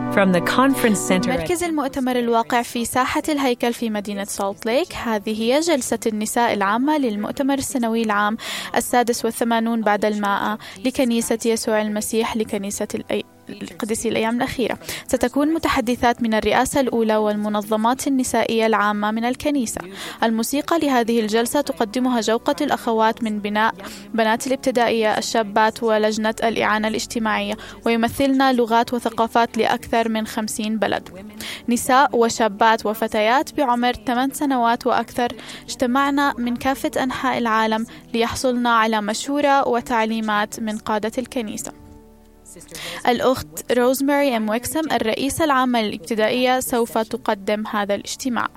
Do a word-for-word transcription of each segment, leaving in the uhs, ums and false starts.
From the conference center مركز المؤتمر الواقع في ساحة الهيكل في مدينة سولت ليك، هذه هي جلسة النساء العامة للمؤتمر السنوي العام السادس والثمانون بعد المائة لكنيسة يسوع المسيح لكنيسة الأي... القديسي الأيام الأخيرة. ستكون متحدثات من الرئاسة الأولى والمنظمات النسائية العامة من الكنيسة. الموسيقى لهذه الجلسة تقدمها جوقة الأخوات من بناء بنات الابتدائية الشابات ولجنة الإعانة الاجتماعية، ويمثلنا لغات وثقافات لأكثر من خمسين بلد. نساء وشابات وفتيات بعمر ثمان سنوات وأكثر اجتمعنا من كافة أنحاء العالم ليحصلنا على مشورة وتعليمات من قادة الكنيسة. الأخت روزماري أم ويكسم الرئيسة العامة للابتدائية سوف تقدم هذا الاجتماع.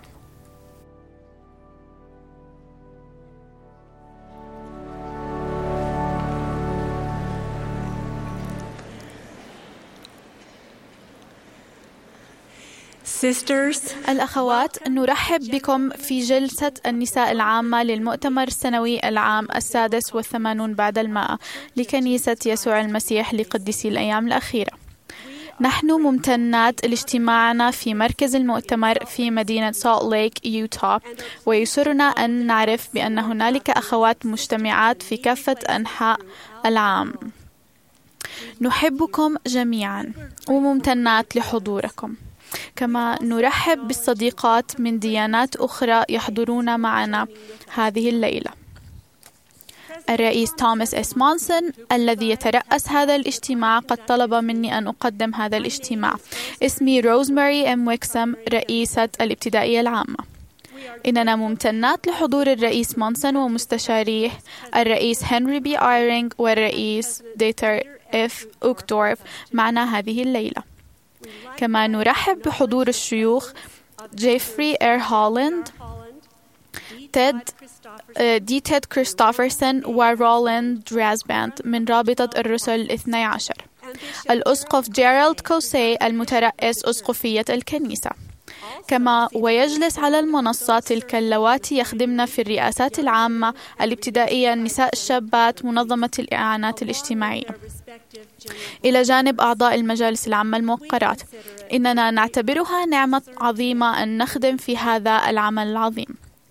Sisters, الأخوات، نرحب بكم في جلسة النساء العامة للمؤتمر السنوي العام السادس والثمانون بعد المائة لكنيسة يسوع المسيح لقديسي الأيام الأخيرة. نحن ممتنات لاجتماعنا في مركز المؤتمر في مدينة سولت ليك، يوتا، ويسرنا أن نعرف بأن هنالك أخوات مجتمعات في كافة أنحاء العالم. نحبكم جميعا وممتنات لحضوركم. كما نرحب بالصديقات من ديانات أخرى يحضرون معنا هذه الليلة. الرئيس توماس إس مونسون الذي يترأس هذا الاجتماع قد طلب مني أن أقدم هذا الاجتماع. اسمي روزماري أم ويكسم، رئيسة الابتدائية العامة. إننا ممتنات لحضور الرئيس مونسون ومستشاريه الرئيس هنري بي آيرينغ والرئيس ديتر إف أوكتورف معنا هذه الليلة. كما نرحب بحضور الشيوخ جيفري إير هولاند، تيد دي تيد كريستوفرسون ورولند درازباند من رابطة الرسل الاثني عشر، الأسقف جيرالد كوسي المترأس أسقفية الكنيسة. كما ويجلس على المنصة تلك اللواتي يخدمنا في الرئاسات العامة الابتدائية، النساء الشابات، منظمة الإعانات الاجتماعية، إلى جانب أعضاء المجالس العامة الموقرات. إننا نعتبرها نعمة عظيمة أن نخدم في هذا العمل العظيم.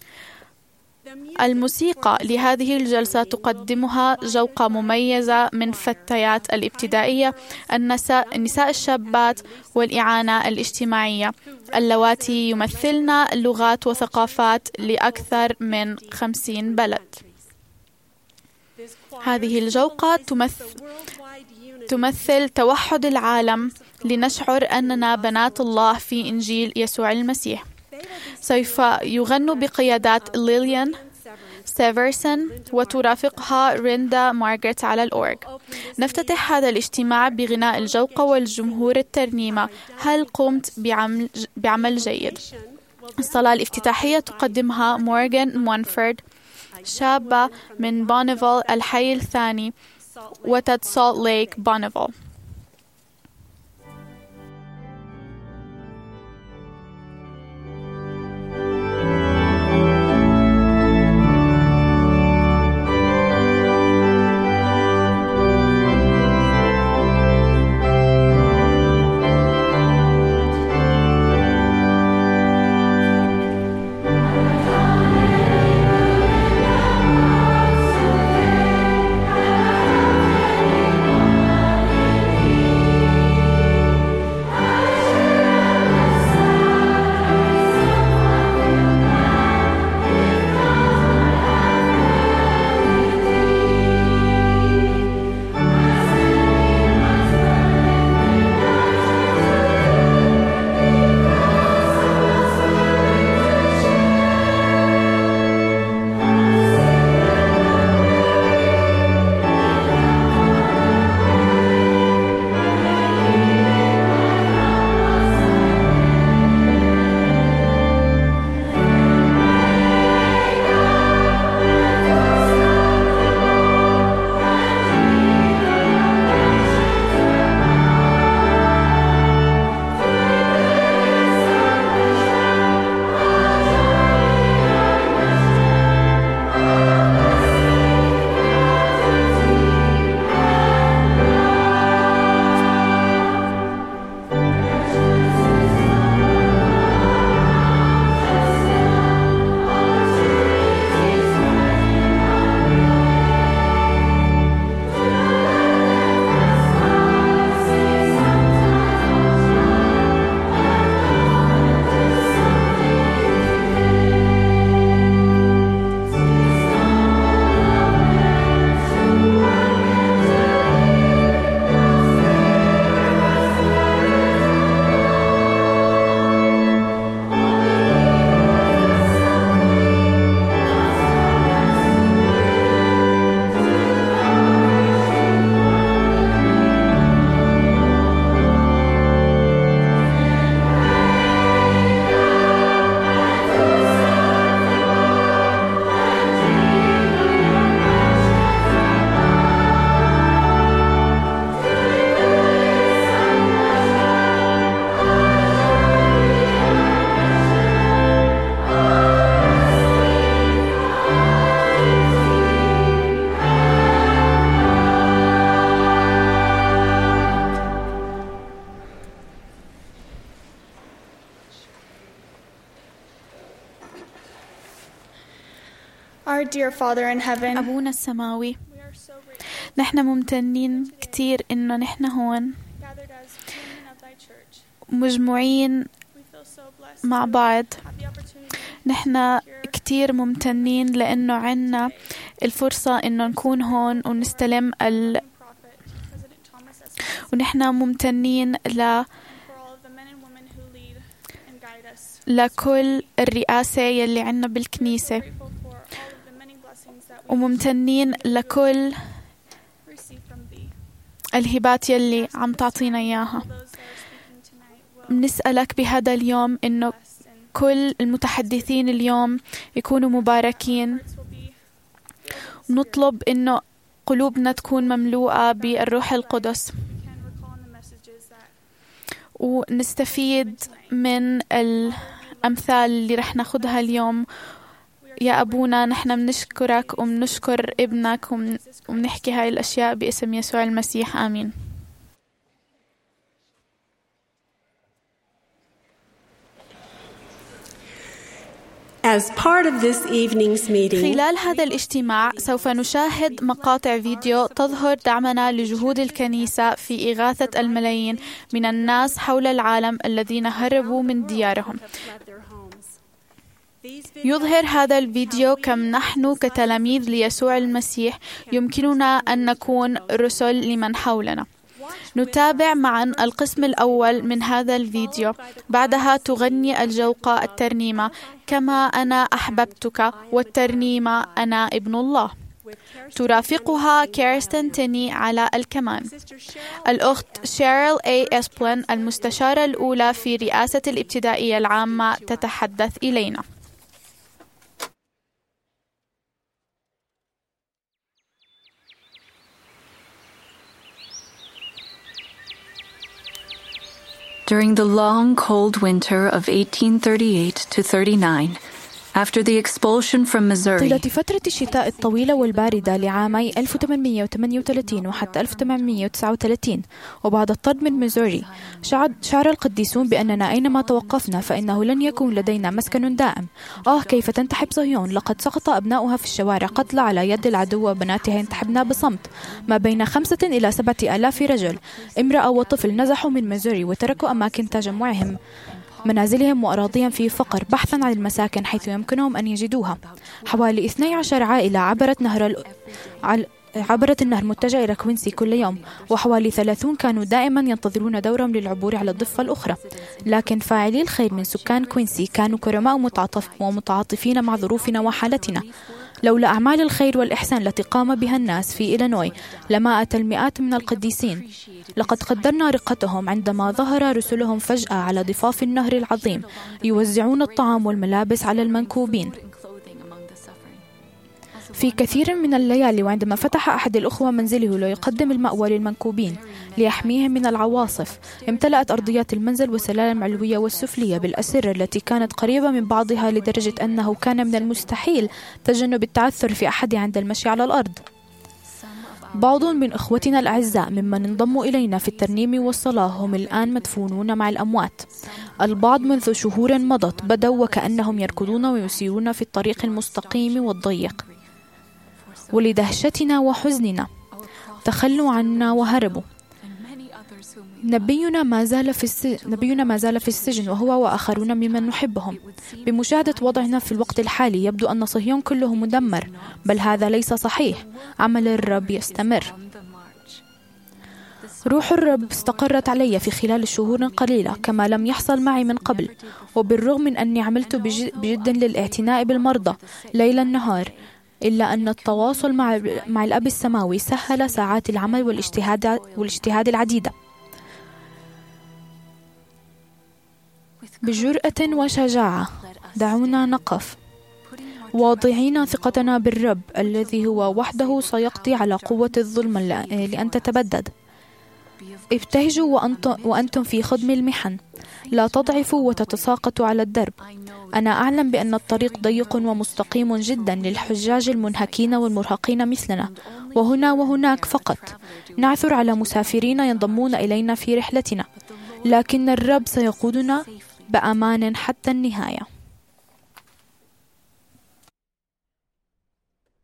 الموسيقى لهذه الجلسة تقدمها جوقة مميزة من فتيات الابتدائية، النساء, النساء الشابات والإعانة الاجتماعية، اللواتي يمثلن لغات وثقافات لأكثر من خمسين بلد. هذه الجوقة تمثل, تمثل توحد العالم لنشعر أننا بنات الله في إنجيل يسوع المسيح. سوف يغنوا بقيادات ليليان سيفرسون وترافقها ريندا مارغريت على الأورج. نفتتح هذا الاجتماع بغناء الجوقة والجمهور الترنيمة هل قمت بعمل, بعمل جيد. الصلاة الافتتاحية تقدمها مورغان مونفورد، شابة من بونيفيل الحي الثاني وتد سولت ليك بونيفيل. dear Father in heaven, أبونا السماوي، we are so grateful نحن ممتنين كتير إنه نحن هون gathered as women of thy church. مجموعين We feel so blessed مع to بعض. have the opportunity نحن كتير ممتنين لأنه عنا الفرصة إنه نكون هون ونستلم ال to Prophet President Thomas S. Monson, ونحن ممتنين ل for all of the men and women who lead and guide us. لكل الرئاسة يلي عنا بالكنيسة، Grateful for all of the many blessings that we وممتنين لكل receive from thee. الهبات يلي عم تعطينا إياها. Those that are speaking tonight will بنسألك بهذا اليوم إنه bless and كل المتحدثين اليوم يكونوا مباركين. hearts will be نطلب إنه قلوبنا تكون مملوءة بالروح القدس، can recall in the messages that ونستفيد من الأمثال اللي رح ناخدها اليوم. يا أبونا، نحن بنشكرك وبنشكر ابنك وبن- وبنحكي هاي الأشياء باسم يسوع المسيح، آمين. As part of this evening's meeting, خلال هذا الاجتماع سوف نشاهد مقاطع فيديو تظهر دعمنا لجهود الكنيسة في إغاثة الملايين من الناس حول العالم الذين هربوا من ديارهم. يظهر هذا الفيديو كم نحن كتلاميذ ليسوع المسيح يمكننا أن نكون رسل لمن حولنا. نتابع معا القسم الأول من هذا الفيديو، بعدها تغني الجوقة الترنيمة كما أنا أحببتك، والترنيمة أنا ابن الله. ترافقها كيرستن تيني على الكمان. الأخت شيريل أي إسبلين المستشارة الأولى في رئاسة الابتدائية العامة تتحدث إلينا. During the long, cold winter of eighteen thirty-eight to thirty-nine, after the expulsion from Missouri, طيلة فترة الشتاء الطويلة والباردة لعامي ألف وثمانمئة وثمانية وثلاثين وحتى ألف وثمانمئة وتسعة وثلاثين، وبعد الطرد من ميزوري، شعر القديسون بأننا أينما توقفنا فإنه لن يكون لدينا مسكن دائم. آه كيف تنتحب صهيون، لقد سقط أبناؤها في الشوارع قتلى على يد العدو، وبناتها ينتحبن بصمت. ما بين خمسة إلى سبعة آلاف رجل، امرأة وطفل نزحوا من ميزوري وتركوا أماكن تجمعهم منازلهم وأراضيهم في فقر بحثا عن المساكن حيث يمكنهم أن يجدوها. حوالي اثنتي عشرة عائلة عبرت نهر ال... عل... عبرت النهر متجهة إلى كوينسي كل يوم، وحوالي ثلاثون كانوا دائما ينتظرون دورهم للعبور على الضفة الأخرى. لكن فاعلي الخير من سكان كوينسي كانوا كرماء ومتعاطف ومتعاطفين مع ظروفنا وحالتنا. لولا أعمال الخير والإحسان التي قام بها الناس في إلينوي لما أتى المئات من القديسين. لقد قدرنا رقتهم عندما ظهر رسلهم فجأة على ضفاف النهر العظيم يوزعون الطعام والملابس على المنكوبين. في كثير من الليالي وعندما فتح أحد الأخوة منزله ليقدم المأوى للمنكوبين ليحميهم من العواصف، امتلأت أرضيات المنزل والسلالم العلوية والسفلية بالأسرة التي كانت قريبة من بعضها لدرجة أنه كان من المستحيل تجنب التعثر في أحد عند المشي على الأرض. بعض من إخوتنا الأعزاء ممن انضموا إلينا في الترنيم والصلاة هم الآن مدفونون مع الأموات. البعض منذ شهور مضت بدوا وكأنهم يركضون ويسيرون في الطريق المستقيم والضيق، ولدهشتنا وحزننا تخلوا عنا وهربوا. نبينا ما زال في السجن نبينا ما زال في السجن وهو وآخرون ممن نحبهم. بمشاهدة وضعنا في الوقت الحالي يبدو أن صهيون كله مدمر، بل هذا ليس صحيح. عمل الرب يستمر. روح الرب استقرت علي في خلال شهور قليلة كما لم يحصل معي من قبل، وبالرغم من أني عملت بجد للاعتناء بالمرضى ليل نهار، إلا أن التواصل مع مع الأب السماوي سهل ساعات العمل والاجتهاد والاجتهاد العديدة. بجرأة وشجاعة دعونا نقف واضعين ثقتنا بالرب الذي هو وحده سيقضي على قوة الظلم لأن تتبدد. ابتهجوا وأنتم في خضم المحن، لا تضعفوا وتتساقطوا على الدرب. أنا أعلم بأن الطريق ضيق ومستقيم جدا للحجاج المنهكين والمرهقين مثلنا، وهنا وهناك فقط نعثر على مسافرين ينضمون إلينا في رحلتنا، لكن الرب سيقودنا بأمان حتى النهاية.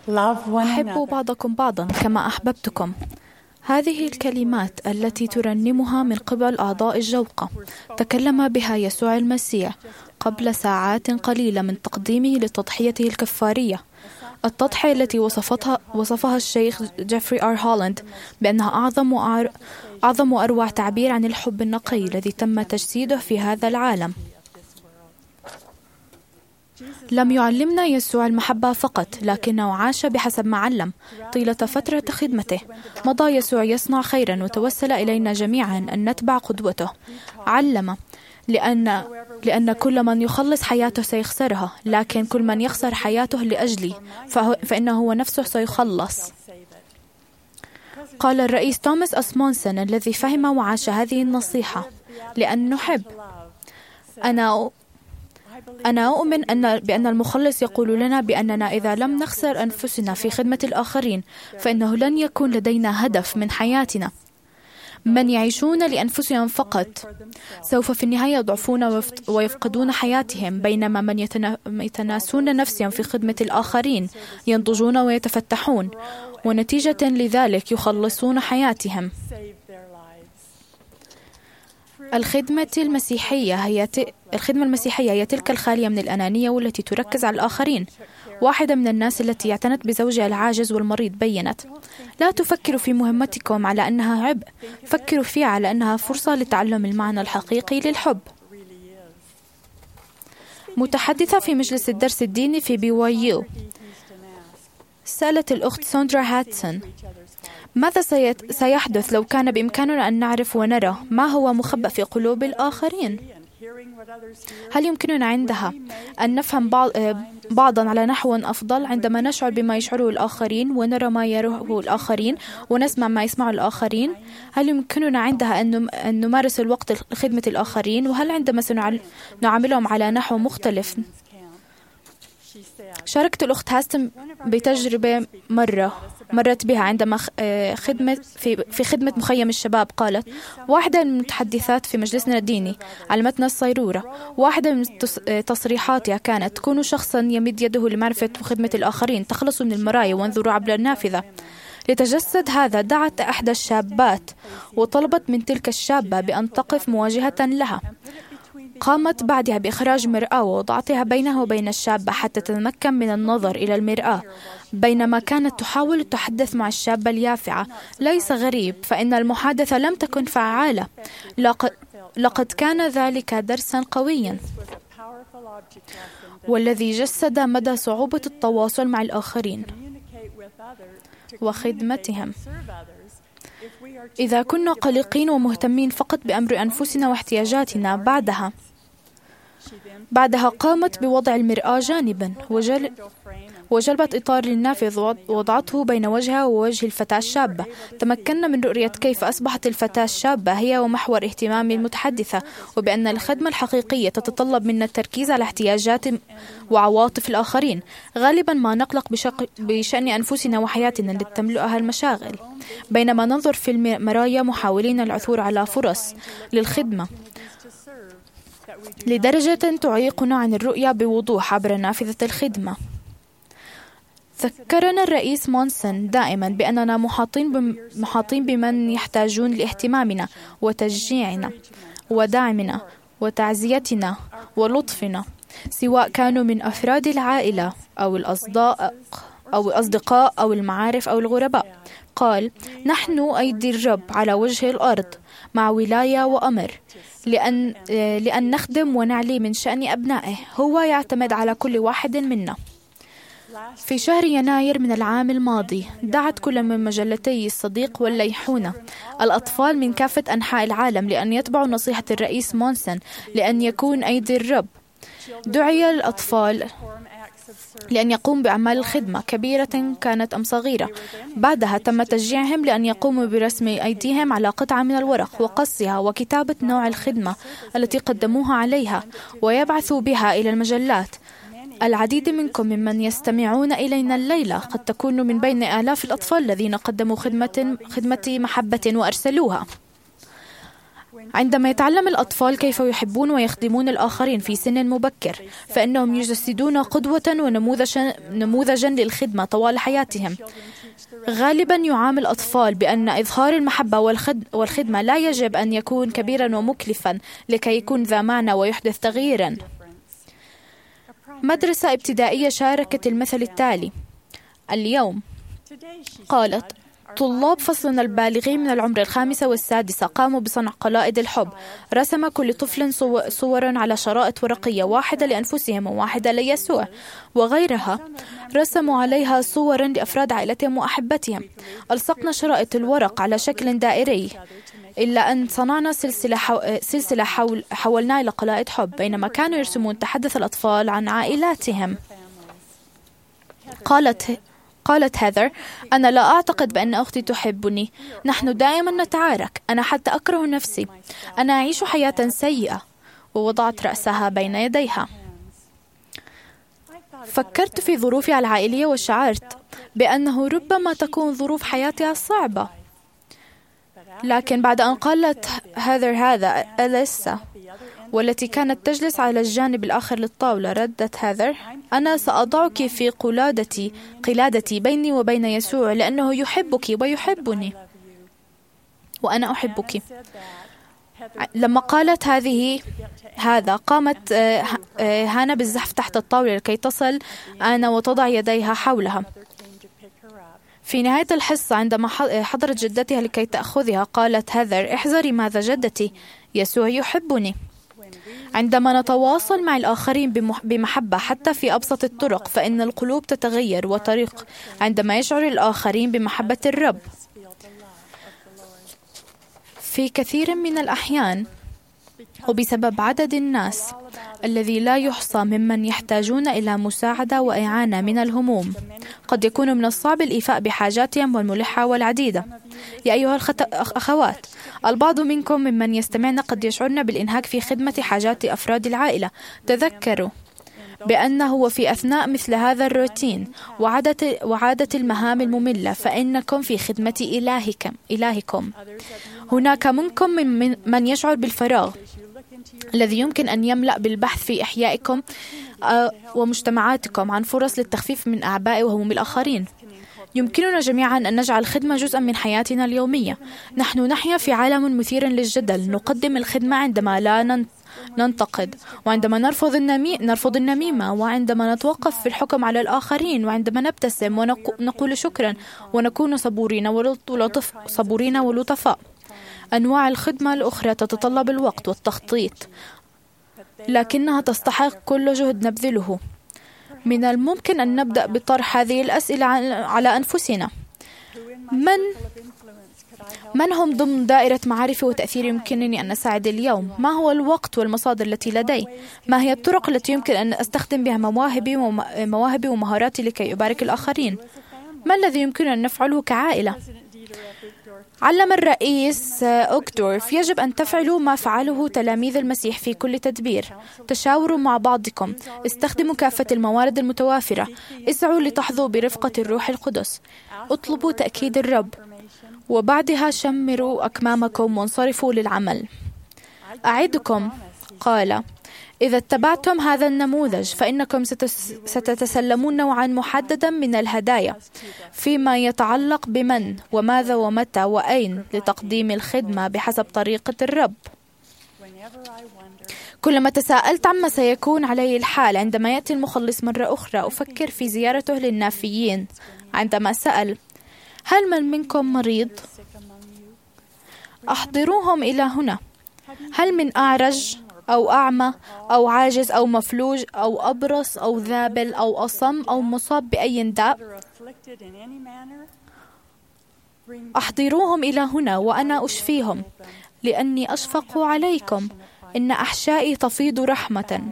أحبوا بعضكم بعضا كما أحببتكم. هذه الكلمات التي ترنمها من قبل أعضاء الجوقة تكلم بها يسوع المسيح قبل ساعات قليلة من تقديمه لتضحيته الكفارية، التضحية التي وصفتها وصفها الشيخ جيفري آر هولاند بأنها أعظم وأر... أعظم وأروع تعبير عن الحب النقي الذي تم تجسيده في هذا العالم. لم يعلمنا يسوع المحبة فقط، لكنه عاش بحسب ما علم طيلة فترة خدمته. مضى يسوع يصنع خيرا وتوسل إلينا جميعا أن نتبع قدوته. علم لأن لأن كل من يخلص حياته سيخسرها، لكن كل من يخسر حياته لأجلي فإنه هو نفسه سيخلص. قال الرئيس توماس أسمونسون الذي فهم وعاش هذه النصيحة: لأن نحب. أنا أنا أؤمن أن بأن المخلص يقول لنا بأننا إذا لم نخسر أنفسنا في خدمة الآخرين فإنه لن يكون لدينا هدف من حياتنا. من يعيشون لأنفسهم فقط سوف في النهاية يضعفون ويفقدون حياتهم، بينما من يتناسون نفسهم في خدمة الآخرين ينضجون ويتفتحون، ونتيجة لذلك يخلصون حياتهم. الخدمة المسيحية هي ت... الخدمة المسيحية هي تلك الخالية من الأنانية والتي تركز على الآخرين. واحدة من الناس التي اعتنت بزوجها العاجز والمريض بيّنت: لا تفكروا في مهمتكم على أنها عبء، فكروا فيها على أنها فرصة لتعلم المعنى الحقيقي للحب. متحدثة في مجلس الدرس الديني في بي واي يو، سألت الأخت ساندرا هاتسون: ماذا سيحدث لو كان بإمكاننا أن نعرف ونرى ما هو مخبأ في قلوب الآخرين؟ هل يمكننا عندها أن نفهم بعض بعضا على نحو أفضل عندما نشعر بما يشعره الآخرين ونرى ما يراه الآخرين ونسمع ما يسمعه الآخرين؟ هل يمكننا عندها أن نمارس الوقت لخدمة الآخرين؟ وهل عندما سنعاملهم على نحو مختلف؟ شاركت الأخت هاستن بتجربة مرة مرت بها عندما خدمة في في خدمة مخيم الشباب. قالت: واحدة من المتحدثات في مجلسنا الديني علمتنا الصيرورة. واحدة من تصريحاتها كانت: كونوا شخصا يمد يده لمعرفة وخدمة الآخرين، تخلصوا من المرايا وانظروا عبر النافذة. لتجسد هذا دعت إحدى الشابات وطلبت من تلك الشابة بأن تقف مواجهة لها. قامت بعدها بإخراج مرآة ووضعتها بينه وبين الشابة حتى تتمكن من النظر إلى المرآة بينما كانت تحاول التحدث مع الشابة اليافعة. ليس غريب، فإن المحادثة لم تكن فعالة. لقد, لقد كان ذلك درسا قويا والذي جسد مدى صعوبة التواصل مع الآخرين وخدمتهم. إذا كنا قلقين ومهتمين فقط بأمر أنفسنا واحتياجاتنا، بعدها بعدها قامت بوضع المرآة جانبا وجل وجلبت إطار للنافذ ووضعته بين وجهها ووجه الفتاة الشابة. تمكنا من رؤية كيف أصبحت الفتاة الشابة هي ومحور اهتمام المتحدثة، وبأن الخدمة الحقيقية تتطلب منا التركيز على احتياجات وعواطف الآخرين، غالبا ما نقلق بشأن أنفسنا وحياتنا التي تملؤها المشاغل، بينما ننظر في المرايا محاولين العثور على فرص للخدمة لدرجة تعيقنا عن الرؤية بوضوح عبر نافذة الخدمة. ذكرنا الرئيس مونسون دائما بأننا محاطين محاطين بمن يحتاجون لاهتمامنا وتشجيعنا ودعمنا وتعزيتنا ولطفنا، سواء كانوا من أفراد العائلة أو الأصدقاء أو الأصدقاء أو المعارف أو الغرباء. قال: نحن أيدي الرب على وجه الأرض مع ولاية وأمر، لأن لأن نخدم ونعلي من شأن أبنائه. هو يعتمد على كل واحد منا. في شهر يناير من العام الماضي دعت كل من مجلتي الصديق والليحونة الأطفال من كافة أنحاء العالم لأن يتبعوا نصيحة الرئيس مونسون لأن يكون أيدي الرب. دعي الأطفال لأن يقوم بأعمال الخدمة، كبيرة كانت أم صغيرة. بعدها تم تشجيعهم لأن يقوموا برسم أيديهم على قطعة من الورق وقصها وكتابة نوع الخدمة التي قدموها عليها ويبعثوا بها إلى المجلات. العديد منكم ممن يستمعون إلينا الليلة قد تكونوا من بين آلاف الأطفال الذين قدموا خدمة خدمة محبة وأرسلوها. عندما يتعلم الأطفال كيف يحبون ويخدمون الآخرين في سن مبكر، فإنهم يجسدون قدوة ونموذجا نموذجا للخدمة طوال حياتهم. غالبا يعامل الأطفال بأن إظهار المحبة والخدمة لا يجب أن يكون كبيرا ومكلفا لكي يكون ذا معنى ويحدث تغييرا. مدرسة ابتدائية شاركت المثل التالي اليوم. قالت: طلاب فصلنا البالغين من العمر الخامسة والسادسة قاموا بصنع قلائد الحب. رسم كل طفل صورا على شرائط ورقية، واحدة لأنفسهم وواحدة ليسوع، وغيرها رسموا عليها صورا لأفراد عائلتهم وأحبتهم. ألصقنا شرائط الورق على شكل دائري، إلا أن صنعنا سلسلة, حو... سلسلة حول... حولناها إلى قلائد حب. بينما كانوا يرسمون تحدث الأطفال عن عائلاتهم. قالت قالت هيثر: أنا لا أعتقد بأن أختي تحبني. نحن دائما نتعارك. أنا حتى أكره نفسي. أنا أعيش حياة سيئة. ووضعت رأسها بين يديها. فكرت في ظروفها العائلية وشعرت بأنه ربما تكون ظروف حياتها صعبة. لكن بعد أن قالت هيثر هذا، أليسا والتي كانت تجلس على الجانب الآخر للطاولة ردت هيثر: أنا سأضعك في قلادتي قلادتي بيني وبين يسوع، لأنه يحبك ويحبني وأنا أحبك. لما قالت هذه هذا قامت هانا بالزحف تحت الطاولة لكي تصل أنا وتضع يديها حولها. في نهاية الحصة عندما حضرت جدتها لكي تأخذها، قالت هيثر: احذري ماذا جدتي، يسوع يحبني. عندما نتواصل مع الآخرين بمحبة حتى في أبسط الطرق، فإن القلوب تتغير وطريق عندما يشعر الآخرين بمحبة الرب. في كثير من الأحيان وبسبب عدد الناس الذي لا يحصى ممن يحتاجون إلى مساعدة وإعانة من الهموم، قد يكون من الصعب الإيفاء بحاجاتهم والملحة والعديدة. يا أيها الأخوات، البعض منكم ممن يستمعن قد يشعرن بالإنهاك في خدمة حاجات أفراد العائلة. تذكروا بأنه وفي أثناء مثل هذا الروتين وعادة, وعادة المهام المملة فإنكم في خدمة إلهكم إلهكم. هناك منكم من, من يشعر بالفراغ الذي يمكن أن يملأ بالبحث في إحيائكم ومجتمعاتكم عن فرص للتخفيف من أعباء وهموم الآخرين. يمكننا جميعا أن نجعل الخدمة جزءا من حياتنا اليومية. نحن نحيا في عالم مثير للجدل. نقدم الخدمة عندما لا ننتقد، وعندما نرفض النمي... نرفض النميمة، وعندما نتوقف في الحكم على الآخرين، وعندما نبتسم ونقول شكرا ونكون صبورين ولطف... صبورين ولطفاء. أنواع الخدمة الأخرى تتطلب الوقت والتخطيط، لكنها تستحق كل جهد نبذله. من الممكن أن نبدأ بطرح هذه الأسئلة على أنفسنا: من من هم ضمن دائرة معارفي وتأثيري يمكنني أن أساعد اليوم؟ ما هو الوقت والمصادر التي لدي؟ ما هي الطرق التي يمكن أن أستخدم بها مواهبي ومواهبي ومهاراتي لكي أبارك الآخرين؟ ما الذي يمكن أن نفعله كعائلة؟ علم الرئيس أوكدورف: يجب أن تفعلوا ما فعله تلاميذ المسيح في كل تدبير. تشاوروا مع بعضكم، استخدموا كافة الموارد المتوافرة، اسعوا لتحظوا برفقة الروح القدس، اطلبوا تأكيد الرب، وبعدها شمروا أكمامكم وانصرفوا للعمل. أعدكم، قال، إذا اتبعتم هذا النموذج فإنكم ستتسلمون نوعا محددا من الهدايا فيما يتعلق بمن وماذا ومتى وأين لتقديم الخدمة بحسب طريقة الرب. كلما تساءلت عما سيكون عليه الحال عندما يأتي المخلص مرة أخرى، أفكر في زيارته للنافيين عندما سأل: هل من منكم مريض؟ أحضروهم إلى هنا. هل من أعرج أو أعمى أو عاجز أو مفلوج أو أبرص أو ذابل أو أصم أو مصاب بأي داء؟ أحضروهم إلى هنا وأنا أشفيهم، لأني أشفق عليكم، إن أحشائي تفيض رحمة.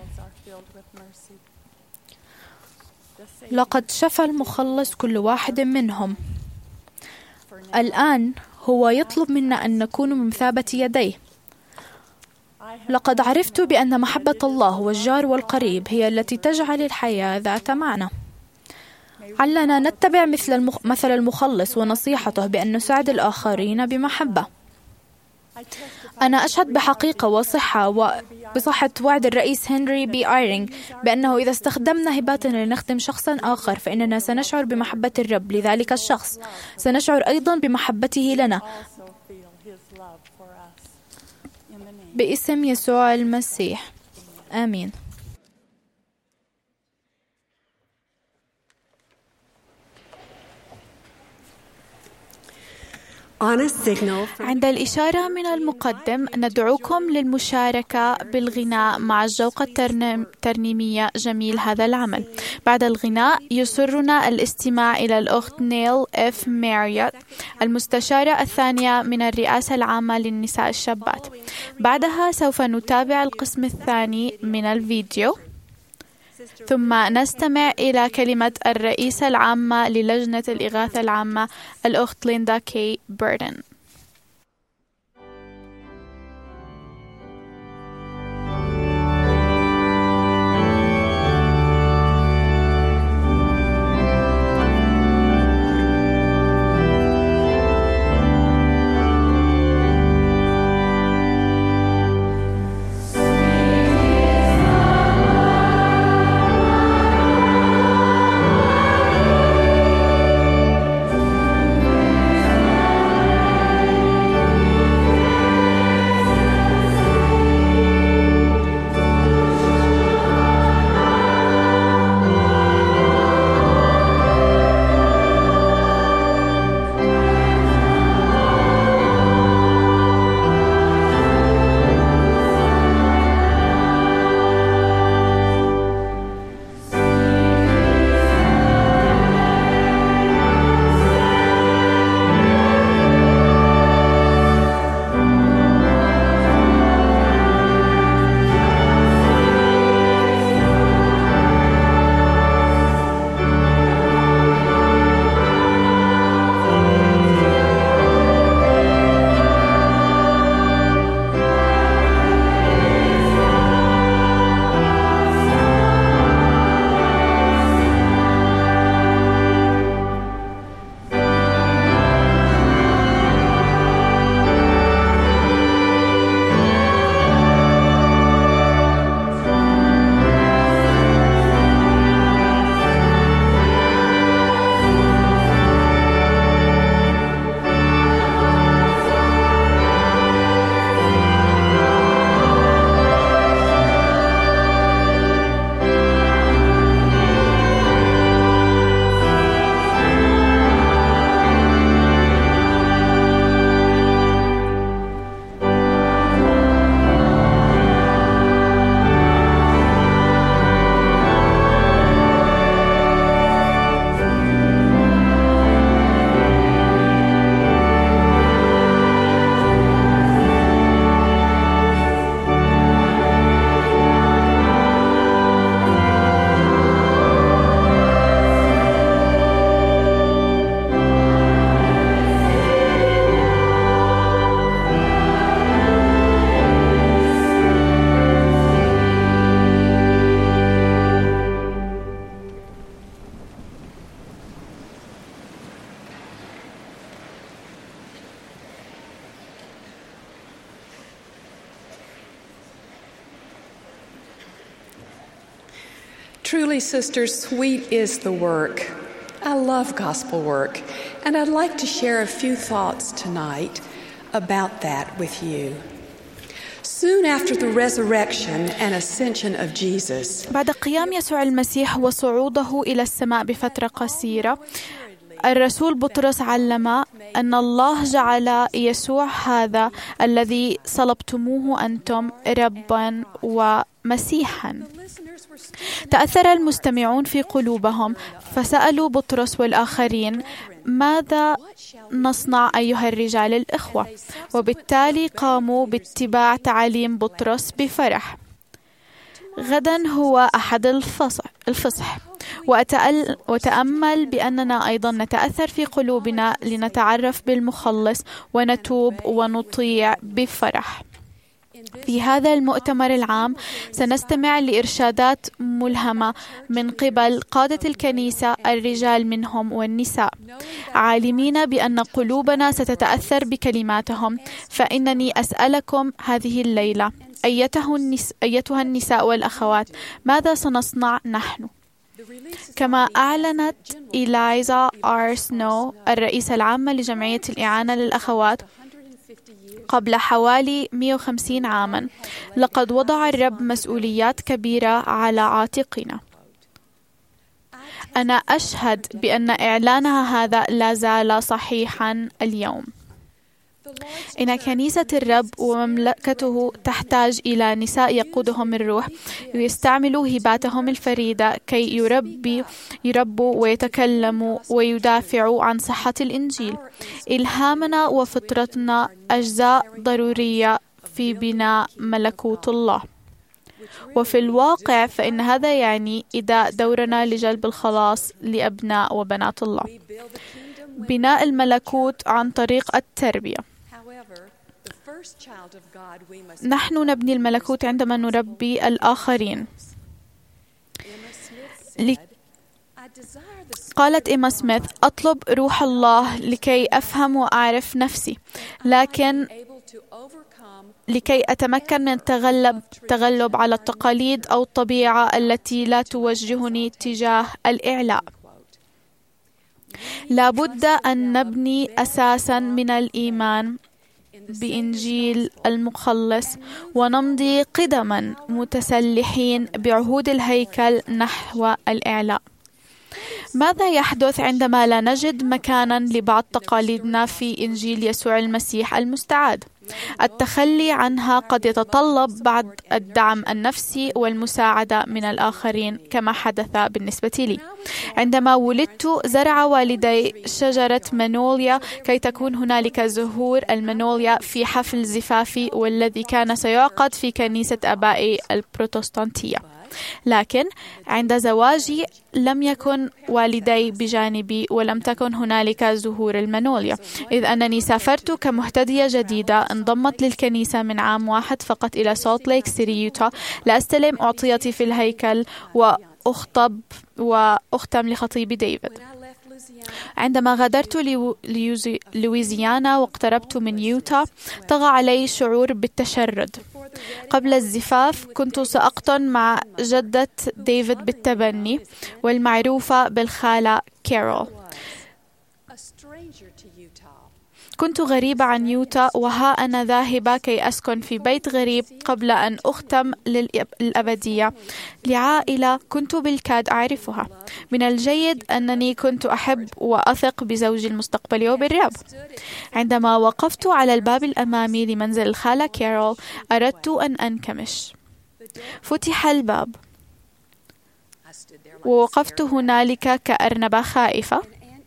لقد شفى المخلص كل واحد منهم. الآن هو يطلب منا أن نكون بمثابة يديه. لقد عرفت بأن محبة الله والجار والقريب هي التي تجعل الحياة ذات معنى. علنا نتبع مثل المخ... مثل المخلص ونصيحته بأن نساعد الآخرين بمحبة. أنا أشهد بحقيقة وصحة وبصحة وعد الرئيس هنري بي آيرينغ بأنه إذا استخدمنا هباتنا لنخدم شخصا آخر فإننا سنشعر بمحبة الرب لذلك الشخص، سنشعر أيضا بمحبته لنا باسم يسوع المسيح، آمين. عند الإشارة من المقدم ندعوكم للمشاركة بالغناء مع الجوقة الترنيمية جميل هذا العمل. بعد الغناء يسرنا الاستماع إلى الأخت نيل إف ماريوت المستشارة الثانية من الرئاسة العامة للنساء الشابات. بعدها سوف نتابع القسم الثاني من الفيديو، ثم نستمع إلى كلمة الرئيسة العامة للجنة الإغاثة العامة الأخت ليندا كي بيردن. Truly, sisters, sweet is the work. I love gospel work, and I'd like to share a few thoughts tonight about that with you. Soon after the resurrection and ascension of Jesus, بعد قيام يسوع المسيح وصعوده إلى السماء بفترة قصيرة، الرسول بطرس علم أن الله جعل يسوع هذا الذي صلبتموه أنتم ربا ومسيحا. تأثر المستمعون في قلوبهم فسألوا بطرس والآخرين: ماذا نصنع أيها الرجال الإخوة؟ وبالتالي قاموا باتباع تعاليم بطرس بفرح. غدا هو أحد الفصح, الفصح وتأمل بأننا أيضا نتأثر في قلوبنا لنتعرف بالمخلص ونتوب ونطيع بفرح. في هذا المؤتمر العام سنستمع لإرشادات ملهمة من قبل قادة الكنيسة، الرجال منهم والنساء، عالمين بأن قلوبنا ستتأثر بكلماتهم. فإنني أسألكم هذه الليلة أيتها النساء والأخوات، ماذا سنصنع نحن؟ كما أعلنت إليزا آر سنو الرئيسة العامة لجمعية الإعانة للأخوات قبل حوالي مئة وخمسين عاما، لقد وضع الرب مسؤوليات كبيرة على عاتقنا. أنا أشهد بأن إعلانها هذا لا زال صحيحا اليوم. إن كنيسة الرب ومملكته تحتاج إلى نساء يقودهم الروح ويستعملوا هباتهم الفريدة كي يربي يربوا ويتكلموا ويدافعوا عن صحة الإنجيل. إلهامنا وفطرتنا أجزاء ضرورية في بناء ملكوت الله، وفي الواقع فإن هذا يعني إداء دورنا لجلب الخلاص لأبناء وبنات الله. بناء الملكوت عن طريق التربية. نحن نبني الملكوت عندما نربي الآخرين. قالت إيما سميث: أطلب روح الله لكي أفهم وأعرف نفسي، لكن لكي أتمكن من التغلب تغلب على التقاليد أو الطبيعة التي لا توجهني تجاه الإعلاء. لا بد أن نبني أساسا من الإيمان بإنجيل المخلص ونمضي قدما متسلحين بعهود الهيكل نحو الإعلاء. ماذا يحدث عندما لا نجد مكانا لبعض تقاليدنا في إنجيل يسوع المسيح المستعاد؟ التخلي عنها قد يتطلب بعض الدعم النفسي والمساعدة من الآخرين، كما حدث بالنسبة لي. عندما ولدت زرع والدي شجرة مانوليا كي تكون هنالك زهور المانوليا في حفل زفافي، والذي كان سيعقد في كنيسة آبائي البروتستانتية. لكن عند زواجي لم يكن والدي بجانبي ولم تكن هنالك زهور المانوليا، إذ أنني سافرت كمهتدية جديدة انضمت للكنيسة من عام واحد فقط إلى سولت ليك سيتي يوتا لأستلم أعطيتي في الهيكل وأخطب وأختم لخطيبي ديفيد. عندما غادرت لويزيانا واقتربت من يوتا طغى علي شعور بالتشرد. قبل الزفاف كنت سأقطن مع جدة ديفيد بالتبني والمعروفة بالخالة كارول. كنت غريبة عن يوتا، وها أنا ذاهبة كي أسكن في بيت غريب قبل أن أختم للأبدية لعائلة كنت بالكاد أعرفها. من الجيد أنني كنت أحب وأثق بزوجي المستقبلي وبالرب. عندما وقفت على الباب الأمامي لمنزل الخالة كارول أردت أن أنكمش. فتح الباب ووقفت هنالك كأرنبة خائفة.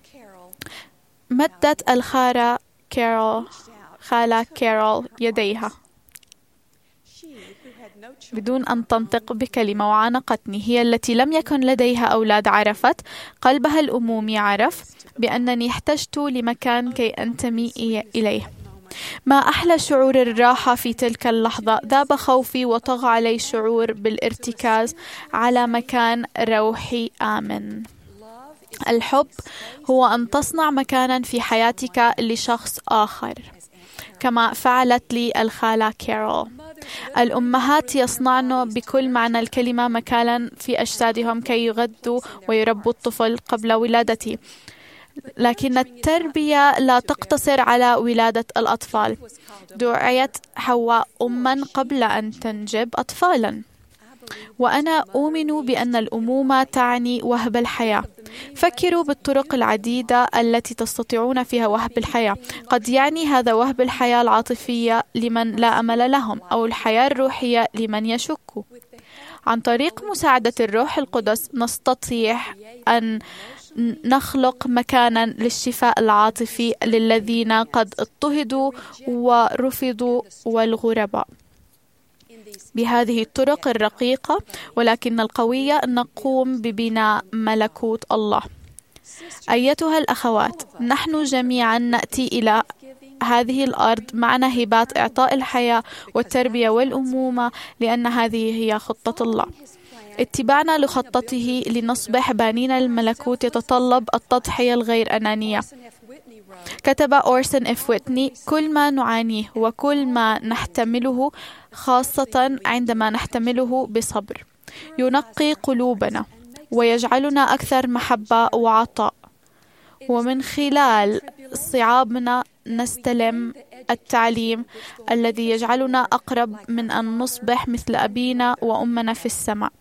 مدت الخالة كارول خالة كارول يديها بدون أن تنطق بكلمة وعانقتني. هي التي لم يكن لديها أولاد عرفت، قلبها الأمومي عرف بأنني احتجت لمكان كي أنتمي إليه. ما أحلى شعور الراحة في تلك اللحظة. ذاب خوفي وطغى علي شعور بالارتكاز على مكان روحي آمن. الحب هو أن تصنع مكانا في حياتك لشخص آخر، كما فعلت لي الخالة كارول. الأمهات يصنعن بكل معنى الكلمة مكانا في أجسادهم كي يغذوا ويربوا الطفل قبل ولادته، لكن التربية لا تقتصر على ولادة الأطفال. دعيت حواء أما قبل أن تنجب أطفالا، وأنا أؤمن بأن الأمومة تعني وهب الحياة. فكروا بالطرق العديدة التي تستطيعون فيها وهب الحياة. قد يعني هذا وهب الحياة العاطفية لمن لا أمل لهم، أو الحياة الروحية لمن يشك. عن طريق مساعدة الروح القدس نستطيع أن نخلق مكانا للشفاء العاطفي للذين قد اضطهدوا ورفضوا والغرباء. بهذه الطرق الرقيقة ولكن القوية نقوم ببناء ملكوت الله. أيتها الأخوات، نحن جميعا نأتي إلى هذه الأرض معنا هبات إعطاء الحياة والتربية والأمومة، لأن هذه هي خطة الله. اتباعنا لخطته لنصبح بانين الملكوت يتطلب التضحية الغير أنانية. كتب أورسون إف ويتني: كل ما نعانيه وكل ما نحتمله، خاصة عندما نحتمله بصبر، ينقي قلوبنا ويجعلنا أكثر محبة وعطاء، ومن خلال صعابنا نستلم التعليم الذي يجعلنا أقرب من أن نصبح مثل أبينا وأمنا في السماء.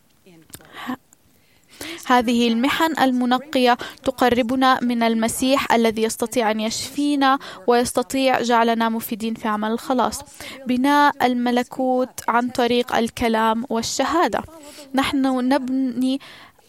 هذه المحن المنقية تقربنا من المسيح الذي يستطيع أن يشفينا ويستطيع جعلنا مفيدين في عمل الخلاص. بناء الملكوت عن طريق الكلام والشهادة. نحن نبني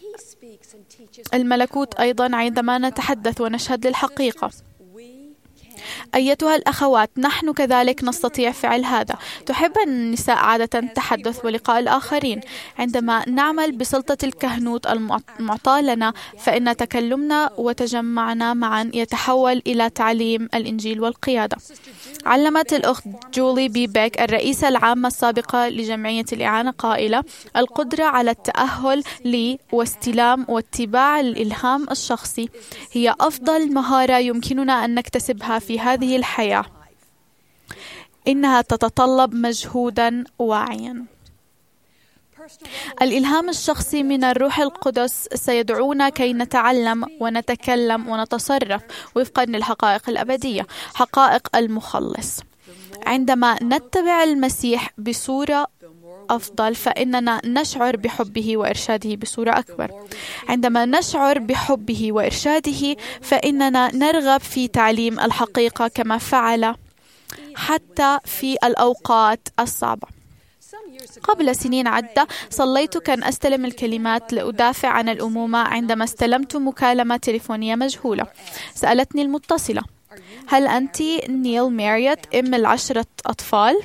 الملكوت أيضا عندما نتحدث ونشهد للحقيقة. أيتها الأخوات، نحن كذلك نستطيع فعل هذا. تحب النساء عادة التحدث ولقاء الآخرين. عندما نعمل بسلطة الكهنوت المعطاة لنا، فإن تكلمنا وتجمعنا معا يتحول إلى تعليم الإنجيل والقيادة. علمت الأخت جولي بي بيك الرئيسة العامة السابقة لجمعية الإعانة قائلة: القدرة على التأهل لي واستلام واتباع الإلهام الشخصي هي أفضل مهارة يمكننا أن نكتسبها في هذه الحياة. إنها تتطلب مجهودا واعيا. الإلهام الشخصي من الروح القدس سيدعونا كي نتعلم ونتكلم ونتصرف وفقا للحقائق الأبدية، حقائق المخلص. عندما نتبع المسيح بصورة أفضل، فإننا نشعر بحبه وإرشاده بصورة أكبر. عندما نشعر بحبه وإرشاده، فإننا نرغب في تعليم الحقيقة كما فعل حتى في الأوقات الصعبة. قبل سنين عدة صليت كان أستلم الكلمات لأدافع عن الأمومة عندما استلمت مكالمة تليفونية مجهولة. سألتني المتصلة: هل أنت نيل ماريوت أم العشرة أطفال؟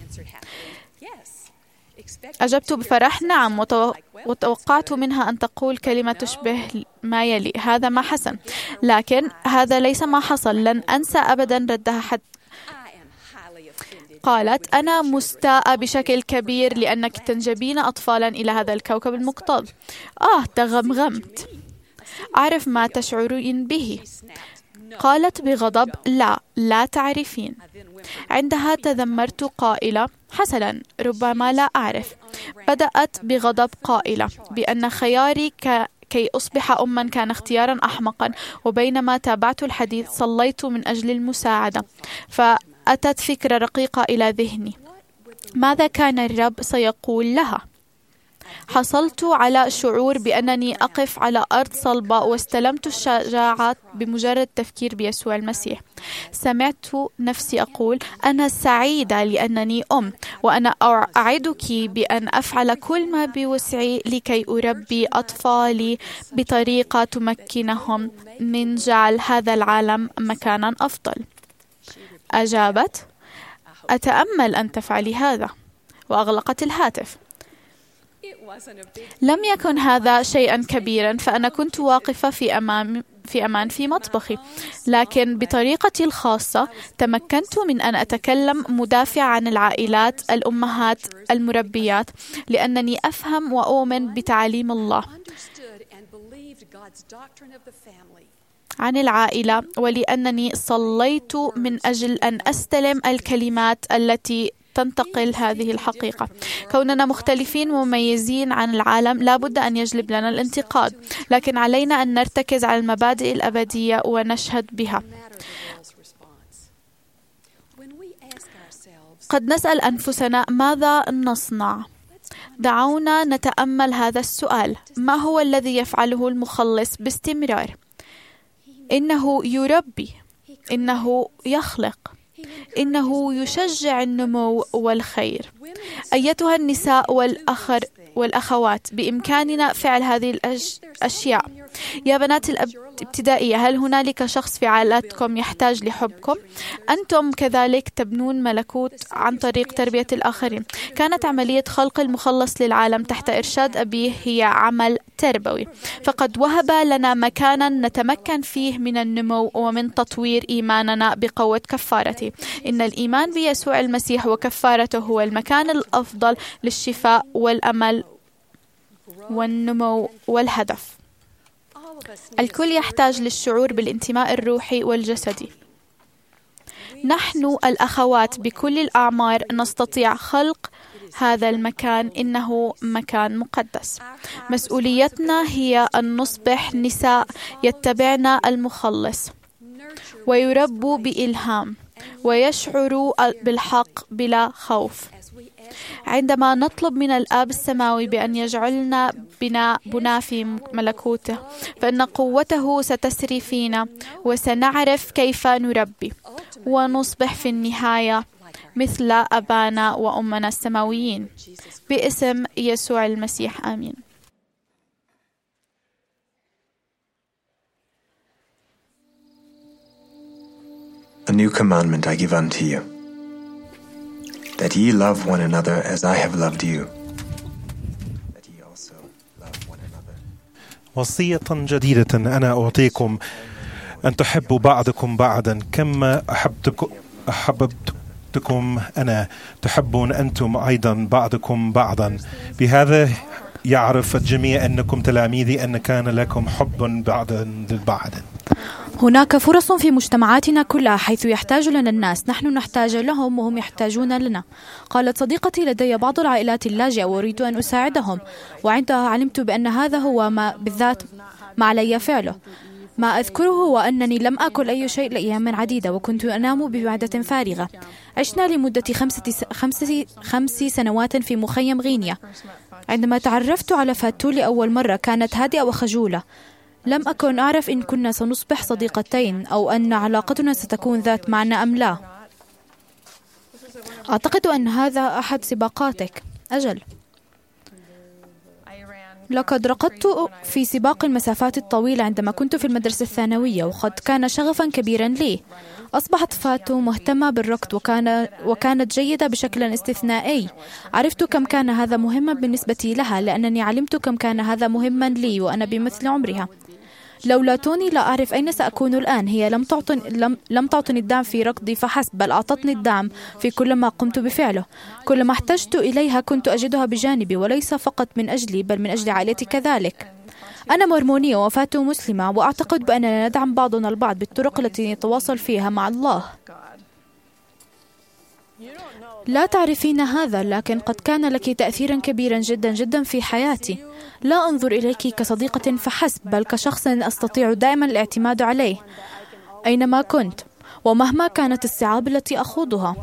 أجبت بفرح: نعم، وتوقعت منها أن تقول كلمة تشبه ما يلي: هذا ما حسن. لكن هذا ليس ما حصل. لن أنسى أبدا ردها. حد قالت: أنا مستاءة بشكل كبير لأنك تنجبين أطفالا إلى هذا الكوكب المكتظ. آه، تغمغمت. أعرف ما تشعرين به. قالت بغضب: لا، لا تعرفين. عندها تذمرت قائلة: حسنا، ربما لا أعرف. بدأت بغضب قائلة بأن خياري ك كي أصبح أما كان اختيارا أحمقا، وبينما تابعت الحديث صليت من أجل المساعدة. فأتت فكرة رقيقة إلى ذهني: ماذا كان الرب سيقول لها؟ حصلت على شعور بأنني أقف على أرض صلبة، واستلمت الشجاعة بمجرد التفكير بيسوع المسيح. سمعت نفسي أقول: أنا سعيدة لأنني أم، وأنا أعدك بأن أفعل كل ما بوسعي لكي أربي أطفالي بطريقة تمكنهم من جعل هذا العالم مكانا أفضل. أجابت: أتأمل أن تفعلي هذا. وأغلقت الهاتف. لم يكن هذا شيئا كبيرا، فأنا كنت واقفة في أمام في أمان في مطبخي، لكن بطريقتي الخاصة تمكنت من أن أتكلم مدافع عن العائلات، الأمهات، المربيات، لأنني أفهم وأؤمن بتعاليم الله عن العائلة، ولأنني صليت من أجل أن أستلم الكلمات التي تنتقل هذه الحقيقة. كوننا مختلفين ومميزين عن العالم لا بد أن يجلب لنا الانتقاد، لكن علينا أن نرتكز على المبادئ الأبدية ونشهد بها. قد نسأل أنفسنا: ماذا نصنع؟ دعونا نتأمل هذا السؤال: ما هو الذي يفعله المخلص باستمرار؟ إنه يربي، إنه يخلق، إنه يشجع النمو والخير. أيتها النساء والأخر والأخوات، بإمكاننا فعل هذه الأشياء. يا بنات الأب ابتدائية. هل هنالك شخص في عائلتكم يحتاج لحبكم؟ أنتم كذلك تبنون ملكوت عن طريق تربية الآخرين. كانت عملية خلق المخلص للعالم تحت إرشاد أبيه هي عمل تربوي، فقد وهب لنا مكانا نتمكن فيه من النمو ومن تطوير إيماننا بقوة كفارته. إن الإيمان بيسوع المسيح وكفارته هو المكان الأفضل للشفاء والأمل والنمو والهدف. الكل يحتاج للشعور بالانتماء الروحي والجسدي. نحن الأخوات بكل الأعمار نستطيع خلق هذا المكان. إنه مكان مقدس. مسؤوليتنا هي أن نصبح نساء يتبعن المخلص ويربوا بإلهام ويشعروا بالحق بلا خوف. عندما نطلب من الآب السماوي بأن يجعلنا بنا بنا في ملكوته، فإن قوته ستسري فينا وسنعرف كيف نربي ونصبح في النهاية مثل أبانا وأمنا السماويين. باسم يسوع المسيح آمين. A new commandment I give unto you, that ye love one another as I have loved you, that ye also love one another. وصية جديدة أنا أعطيكم، أن تحبوا بعضكم بعضا كما أحبتكم أحببتكم أنا، تحبون أنتم أيضا بعضكم بعضا. بهذا يعرف الجميع أنكم تلاميذي، أن كان لكم حب بعض للبعض. هناك فرص في مجتمعاتنا كلها حيث يحتاج لنا الناس، نحن نحتاج لهم وهم يحتاجون لنا. قالت صديقتي: لدي بعض العائلات اللاجئة وأريد أن أساعدهم، وعندها علمت بأن هذا هو ما بالذات ما علي فعله. ما أذكره هو أنني لم أكل أي شيء لأيام عديدة، وكنت أنام بمعدة فارغة. عشنا لمدة خمسة خمس خمس سنوات في مخيم غينيا. عندما تعرفت على فاتو لأول مرة كانت هادئة وخجولة. لم أكن أعرف إن كنا سنصبح صديقتين أو أن علاقتنا ستكون ذات معنى أم لا. أعتقد أن هذا أحد سباقاتك. أجل، لقد رقدت في سباق المسافات الطويلة عندما كنت في المدرسة الثانوية، وقد كان شغفا كبيرا لي. أصبحت فاتو مهتمة بالركض وكان وكانت جيدة بشكل استثنائي. عرفت كم كان هذا مهما بالنسبة لها، لأنني علمت كم كان هذا مهما لي وأنا بمثل عمرها. لولا توني لا أعرف أين سأكون الآن. هي لم تعطني لم, لم تعطني الدعم في ركضي فحسب، بل أعطتني الدعم في كل ما قمت بفعله. كل ما احتجت إليها كنت أجدها بجانبي، وليس فقط من أجلي بل من أجل عائلتي كذلك. أنا مرمونية وفاتو مسلمة، وأعتقد بأننا ندعم بعضنا البعض بالطرق التي نتواصل فيها مع الله. لا تعرفين هذا، لكن قد كان لك تأثيرا كبيرا جدا جدا في حياتي. لا أنظر إليك كصديقة فحسب، بل كشخص أستطيع دائما الاعتماد عليه أينما كنت ومهما كانت الصعاب التي أخوضها.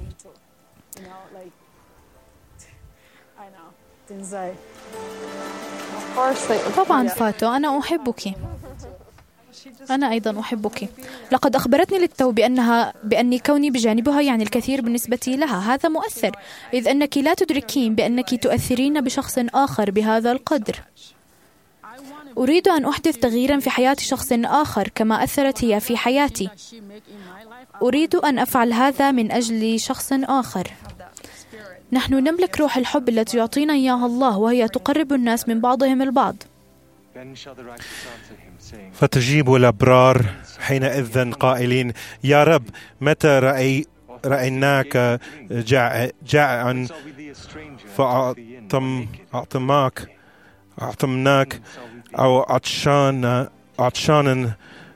طبعا فاتو، أنا أحبك. أنا أيضا أحبك. لقد أخبرتني للتو بأنها بأني كوني بجانبها يعني الكثير بالنسبة لها. هذا مؤثر، إذ أنك لا تدركين بأنك تؤثرين بشخص آخر بهذا القدر. أريد أن أحدث تغييرا في حياة شخص آخر كما أثرت هي في حياتي. أريد أن أفعل هذا من أجل شخص آخر. نحن نملك روح الحب التي يعطينا إياها الله، وهي تقرب الناس من بعضهم البعض. فتجيب الأبرار حينئذ قائلين: يا رب، متى رأي رأيناك جائعا فأعطماك أعطمناك، أو عطشان عطشانا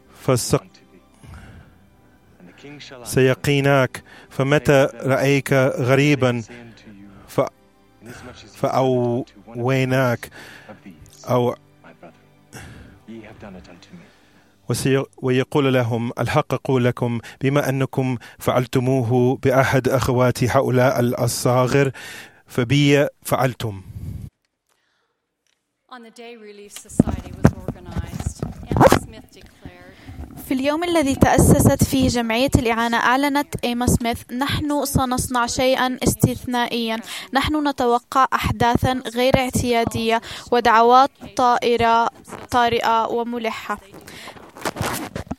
فسيقيناك، فمتى رأيك غريبا فأويناك، أو ويقول لهم: الحق أقول لكم، بما أنكم فعلتموه بأحد أخواتي هؤلاء الأصاغر فبي فعلتم. في اليوم الذي تأسست فيه جمعية الإعانة أعلنت إيما سميث: نحن سنصنع شيئا استثنائيا. نحن نتوقع أحداثا غير اعتيادية ودعوات طائرة طارئة وملحة.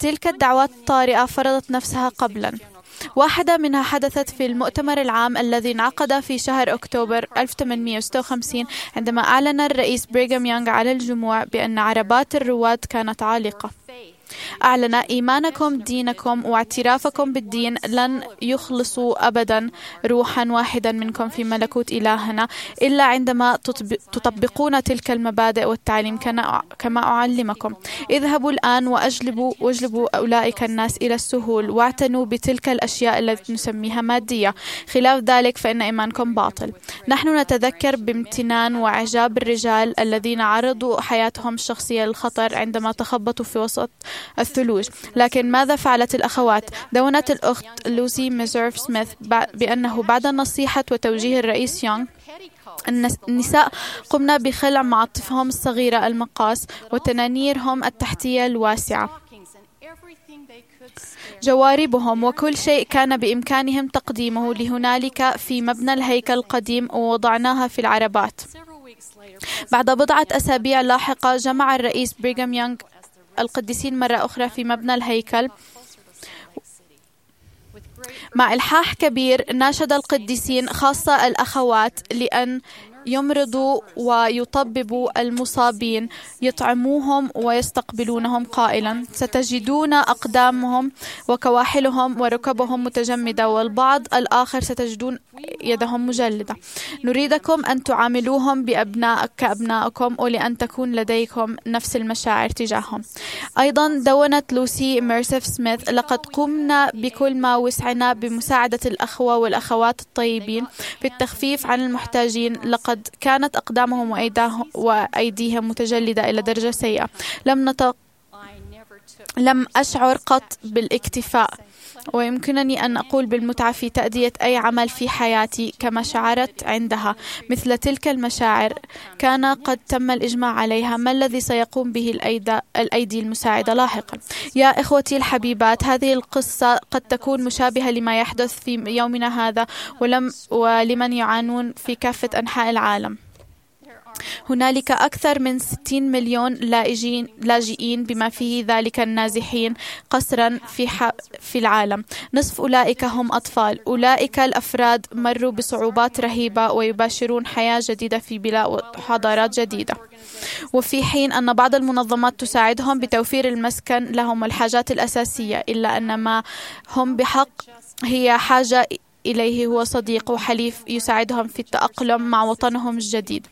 تلك الدعوات الطارئة فرضت نفسها قبلا. واحدة منها حدثت في المؤتمر العام الذي انعقد في شهر أكتوبر ألف وثمانمئة وستة وخمسين، عندما أعلن الرئيس بريغام يونغ على الجموع بأن عربات الرواد كانت عالقة. أعلن: إيمانكم دينكم واعترافكم بالدين لن يخلصوا أبدا روحا واحدا منكم في ملكوت إلهنا إلا عندما تطبقون تلك المبادئ والتعليم كما أعلمكم. اذهبوا الآن وأجلبوا واجلبوا أولئك الناس إلى السهول، واعتنوا بتلك الأشياء التي نسميها مادية، خلاف ذلك فإن إيمانكم باطل. نحن نتذكر بامتنان وإعجاب الرجال الذين عرضوا حياتهم الشخصية للخطر عندما تخبطوا في وسط الثلوج، لكن ماذا فعلت الأخوات؟ دونت الأخت لوسي ميزرف سميث بأنه بعد نصيحة وتوجيه الرئيس يونغ النساء قمنا بخلع معاطفهم الصغيرة المقاس وتنانيرهم التحتية الواسعة، جواربهم وكل شيء كان بإمكانهم تقديمه لهنالك في مبنى الهيكل القديم، ووضعناها في العربات. بعد بضعة أسابيع لاحقة جمع الرئيس بريغام يونغ القديسين مرة أخرى في مبنى الهيكل مع إلحاح كبير. ناشد القديسين خاصة الأخوات لأن يمرضوا ويطببوا المصابين، يطعموهم ويستقبلونهم قائلا: ستجدون أقدامهم وكواحلهم وركبهم متجمدة، والبعض الآخر ستجدون يدهم مجلدة. نريدكم أن تعاملوهم بأبناء كأبنائكم، ولأن تكون لديكم نفس المشاعر تجاههم. أيضا دونت لوسي ميرسف سميث: لقد قمنا بكل ما وسعنا بمساعدة الأخوة والأخوات الطيبين في التخفيف عن المحتاجين. لقد كانت أقدامهم وأيديهم متجلدة إلى درجة سيئة. لم نتق... لم أشعر قط بالاكتفاء، ويمكنني أن أقول بالمتعة في تأدية أي عمل في حياتي كما شعرت عندها. مثل تلك المشاعر كان قد تم الإجماع عليها. ما الذي سيقوم به الأيدي, الأيدي المساعدة لاحقا؟ يا إخوتي الحبيبات، هذه القصة قد تكون مشابهة لما يحدث في يومنا هذا ولم ولمن يعانون في كافة أنحاء العالم. هنالك أكثر من ستين مليون لاجئين, لاجئين بما فيه ذلك النازحين قسرا في, في العالم. نصف أولئك هم أطفال. أولئك الأفراد مروا بصعوبات رهيبة ويباشرون حياة جديدة في بلاد وحضارات جديدة، وفي حين أن بعض المنظمات تساعدهم بتوفير المسكن لهم والحاجات الأساسية، إلا أن ما هم بحق هي حاجة إليه هو صديق وحليف يساعدهم في التأقلم مع وطنهم الجديد.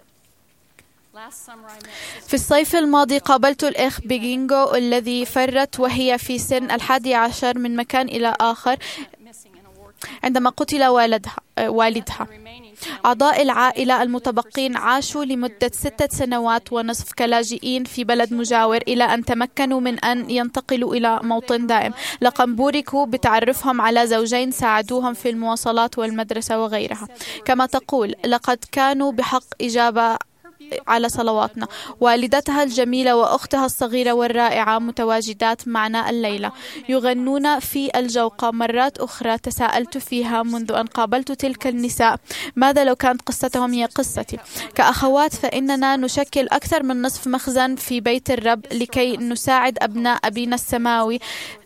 في الصيف الماضي قابلت الأخ بيجينغو الذي فرت وهي في سن الحادي عشر من مكان إلى آخر عندما قتل والدها, والدها. أعضاء العائلة المتبقين عاشوا لمدة ستة سنوات ونصف كلاجئين في بلد مجاور إلى أن تمكنوا من أن ينتقلوا إلى موطن دائم. لقد بوركوا بتعرفهم على زوجين ساعدوهم في المواصلات والمدرسة وغيرها. كما تقول: لقد كانوا بحق إجابة على صلواتنا. والدتها الجميلة وأختها الصغيرة والرائعة متواجدات معنا الليلة يغنون في الجوقة. مرات أخرى تساءلت فيها منذ أن قابلت تلك النساء: ماذا لو كانت قصتهم هي قصتي؟ كأخوات فإننا نشكل أكثر من نصف مخزن في بيت الرب لكي نساعد أبناء أبينا السماوي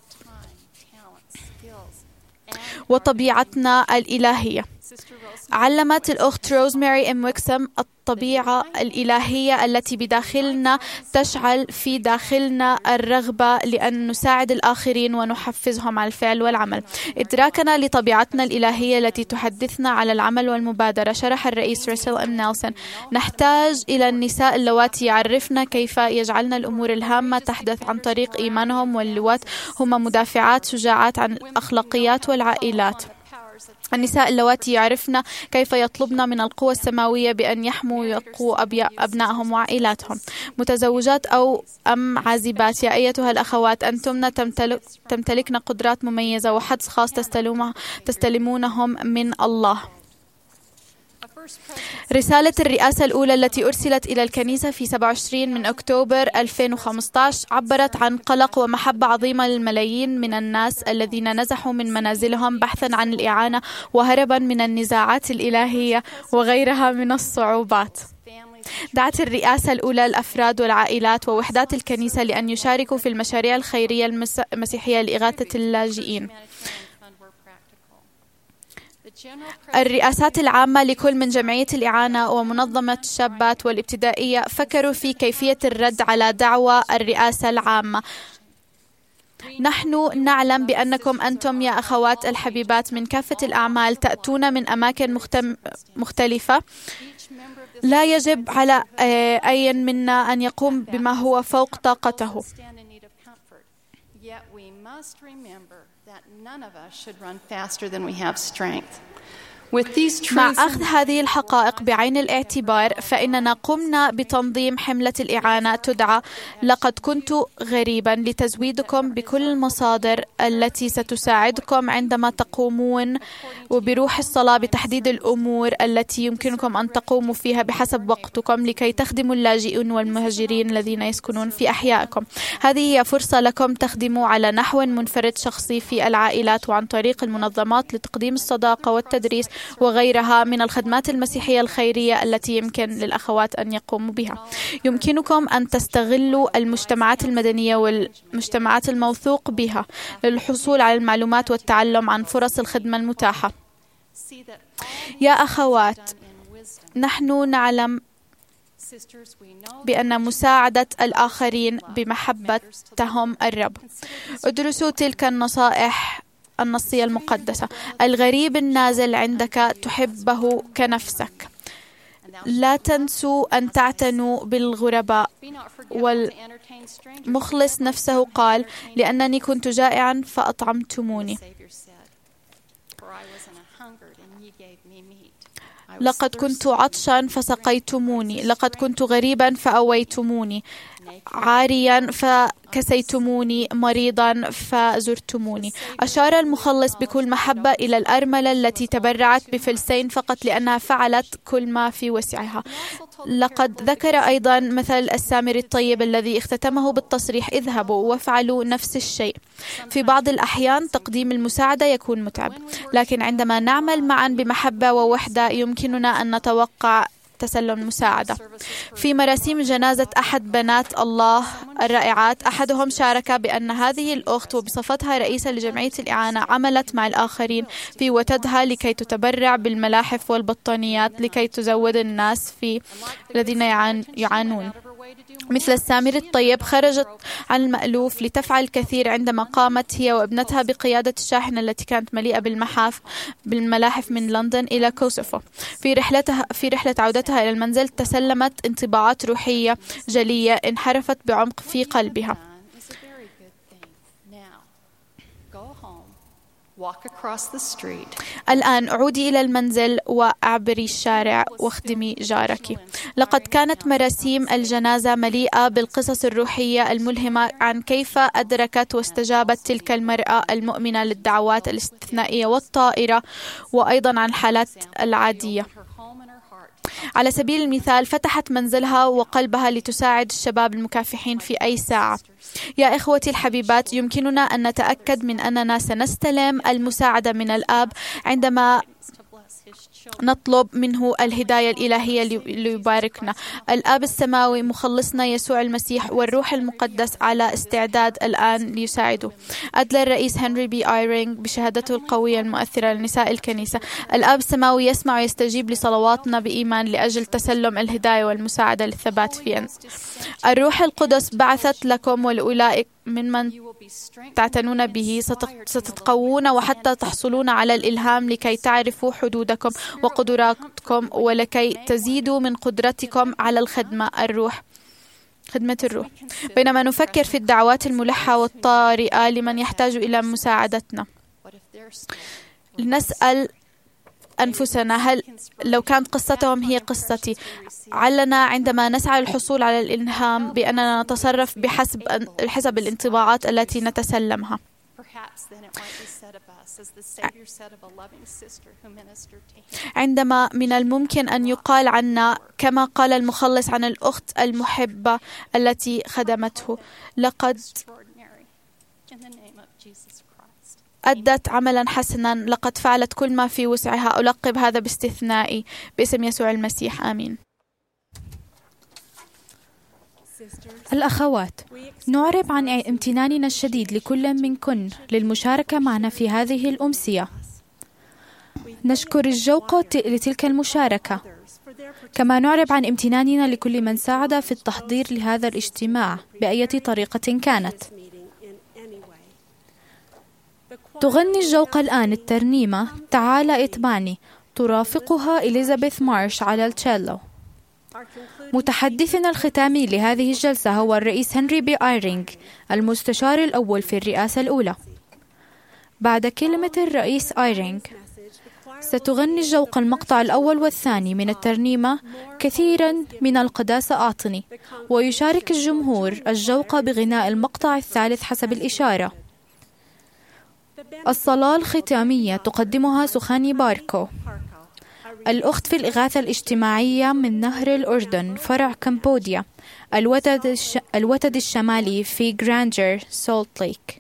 وطبيعتنا الإلهية. علمت الأخت روزماري إم ويكسم: الطبيعة الإلهية التي بداخلنا تشعل في داخلنا الرغبة لأن نساعد الآخرين ونحفزهم على الفعل والعمل. إدراكنا لطبيعتنا الإلهية التي تحدثنا على العمل والمبادرة. شرح الرئيس راسل إم نيلسون: نحتاج إلى النساء اللواتي يعرفن كيف يجعلن الأمور الهامة تحدث عن طريق إيمانهم، واللوات هما مدافعات شجاعات عن الأخلاقيات والعائلات. النساء اللواتي يعرفن كيف يطلبن من القوى السماوية بأن يحموا ويقوا أبنائهم وعائلاتهم. متزوجات أو أم عازبات، يا أيتها الأخوات، أنتم تمتلك تمتلكن قدرات مميزة وحدس خاص تستلمونهم من الله. رسالة الرئاسة الأولى التي أرسلت إلى الكنيسة في سبعة وعشرين من أكتوبر ألفين وخمسة عشر عبرت عن قلق ومحبة عظيمة للملايين من الناس الذين نزحوا من منازلهم بحثا عن الإعانة وهربا من النزاعات الإلهية وغيرها من الصعوبات. دعت الرئاسة الأولى الأفراد والعائلات ووحدات الكنيسة لأن يشاركوا في المشاريع الخيرية المسيحية لإغاثة اللاجئين. الرئاسات العامة لكل من جمعية الإعانة ومنظمة الشابات والابتدائية فكروا في كيفية الرد على دعوى الرئاسة العامة. نحن نعلم بأنكم أنتم يا أخوات الحبيبات من كافة الأعمال تأتون من أماكن مختلفة. لا يجب على أي منا أن يقوم بما هو فوق طاقته. مع أخذ هذه الحقائق بعين الاعتبار، فإننا قمنا بتنظيم حملة الإعانة تدعى لقد كنت غريبا لتزويدكم بكل المصادر التي ستساعدكم عندما تقومون وبروح الصلاة بتحديد الأمور التي يمكنكم أن تقوموا فيها بحسب وقتكم لكي تخدموا اللاجئين والمهاجرين الذين يسكنون في أحيائكم. هذه هي فرصة لكم تخدموا على نحو منفرد شخصي في العائلات وعن طريق المنظمات لتقديم الصداقة والتدريس وغيرها من الخدمات المسيحية الخيرية التي يمكن للأخوات أن يقوموا بها. يمكنكم أن تستغلوا المجتمعات المدنية والمجتمعات الموثوق بها للحصول على المعلومات والتعلم عن فرص الخدمة المتاحة. يا أخوات، نحن نعلم بأن مساعدة الآخرين بمحبتهم الرب. ادرسوا تلك النصائح النصية المقدسة. الغريب النازل عندك تحبه كنفسك. لا تنسوا أن تعتنوا بالغرباء. والمخلص نفسه قال: لأنني كنت جائعا فأطعمتموني. لقد كنت عطشا فسقيتموني. لقد كنت غريبا فأويتموني. عاريا فكسيتموني. مريضا فزرتموني. أشار المخلص بكل محبة إلى الأرملة التي تبرعت بفلسين فقط لأنها فعلت كل ما في وسعها. لقد ذكر أيضا مثل السامري الطيب الذي اختتمه بالتصريح: اذهبوا وافعلوا نفس الشيء. في بعض الأحيان تقديم المساعدة يكون متعب، لكن عندما نعمل معا بمحبة ووحدة يمكننا أن نتوقع تسلم المساعدة. في مراسيم جنازة أحد بنات الله الرائعات، أحدهم شارك بأن هذه الأخت وبصفتها رئيسة لجمعية الإعانة عملت مع الآخرين في وتدها لكي تتبرع بالملاحف والبطانيات لكي تزود الناس في الذين يعانون. مثل السامري الطيب خرجت عن المألوف لتفعل الكثير عندما قامت هي وابنتها بقيادة الشاحنة التي كانت مليئة بالمحاف بالملاحف من لندن إلى كوسوفو. في رحلتها في رحلة عودتها إلى المنزل تسلمت انطباعات روحية جلية انحرفت بعمق في قلبها. الآن عودي إلى المنزل وأعبري الشارع واخدمي جارك. لقد كانت مراسيم الجنازة مليئة بالقصص الروحية الملهمة عن كيف أدركت واستجابت تلك المرأة المؤمنة للدعوات الاستثنائية والطائرة، وأيضا عن الحالات العادية. على سبيل المثال فتحت منزلها وقلبها لتساعد الشباب المكافحين في أي ساعة. يا إخوتي الحبيبات، يمكننا أن نتأكد من أننا سنستلم المساعدة من الآب عندما نطلب منه الهداية الإلهية ليباركنا. الآب السماوي مخلصنا يسوع المسيح والروح المقدس على استعداد الآن ليساعده. أدلى الرئيس هنري بي آيرينغ بشهادته القوية المؤثرة لنساء الكنيسة: الآب السماوي يسمع ويستجيب لصلواتنا بإيمان لأجل تسلم الهداية والمساعدة للثبات في أن الروح القدس بعثت لكم ولأولئك ممن تعتنون به. ستتقوون وحتى تحصلون على الإلهام لكي تعرفوا حدودكم وقدراتكم ولكي تزيدوا من قدرتكم على الخدمة الروح خدمة الروح. بينما نفكر في الدعوات الملحة والطارئة لمن يحتاج إلى مساعدتنا، لنسأل أنفسنا: هل لو كانت قصتهم هي قصتي؟ علنا عندما نسعى للحصول على الإلهام بأننا نتصرف بحسب حسب الانطباعات التي نتسلمها. عندما من الممكن أن يقال عنا كما قال المخلص عن الأخت المحبة التي خدمته: لقد أدت عملا حسنا، لقد فعلت كل ما في وسعها. ألقب هذا باستثنائي باسم يسوع المسيح. آمين. الأخوات، نعرب عن امتناننا الشديد لكل منكن للمشاركة معنا في هذه الأمسية. نشكر الجوقة لتلك المشاركة، كما نعرب عن امتناننا لكل من ساعد في التحضير لهذا الاجتماع بأي طريقة كانت. تغني الجوقة الآن الترنيمة تعال اتبعني، ترافقها إليزابيث مارش على التشيلو. متحدثنا الختامي لهذه الجلسة هو الرئيس هنري بي آيرينغ، المستشار الأول في الرئاسة الأولى. بعد كلمة الرئيس آيرينغ ستغني الجوقة المقطع الأول والثاني من الترنيمة كثيرا من القداسة أعطني، ويشارك الجمهور الجوقة بغناء المقطع الثالث حسب الإشارة. الصلاة الختامية تقدمها سخاني باركو، الأخت في الإغاثة الاجتماعية من نهر الأردن فرع كمبوديا، الوتد, الش... الوتد الشمالي في جرانجر سولت ليك.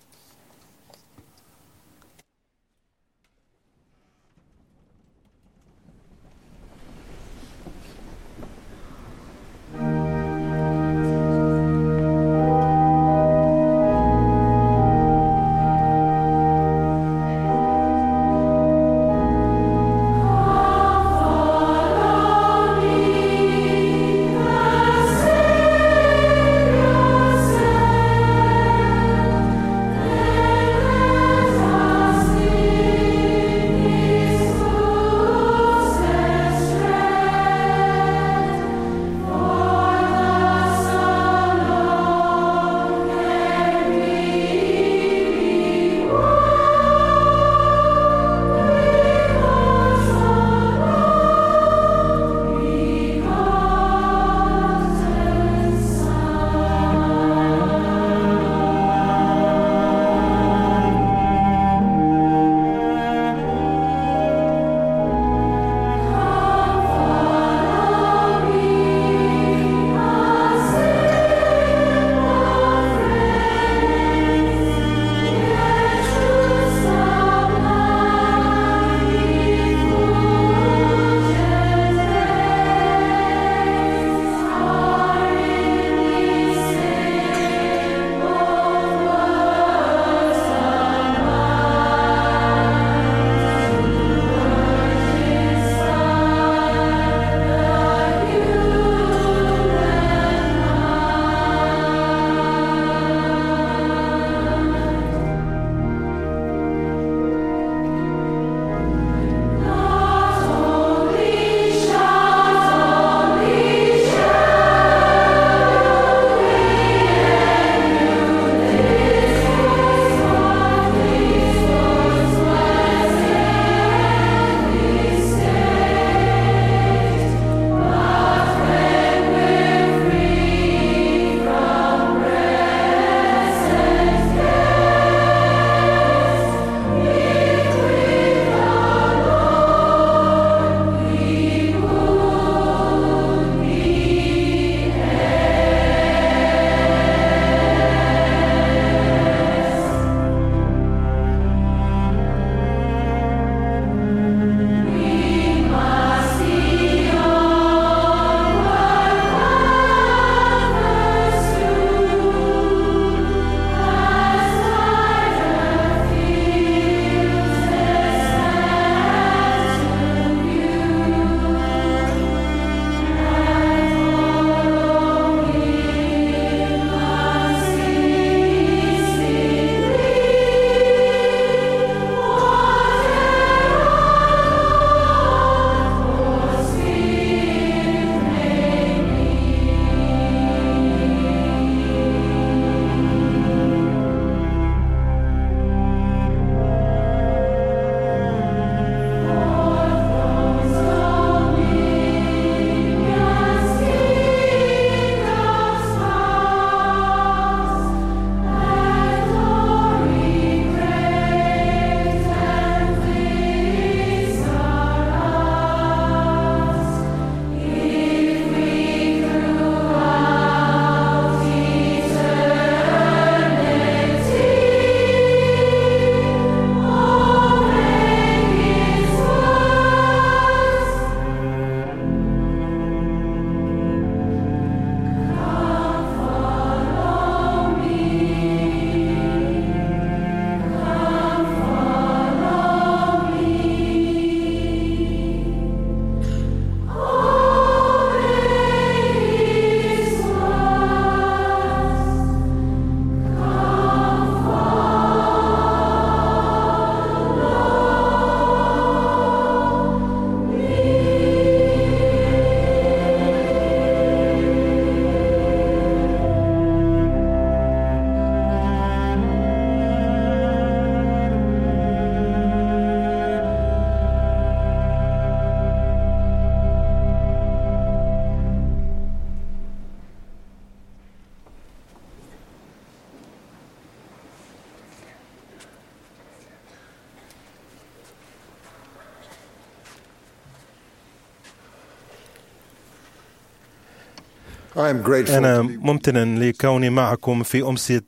أنا ممتن لكوني معكم في أمسية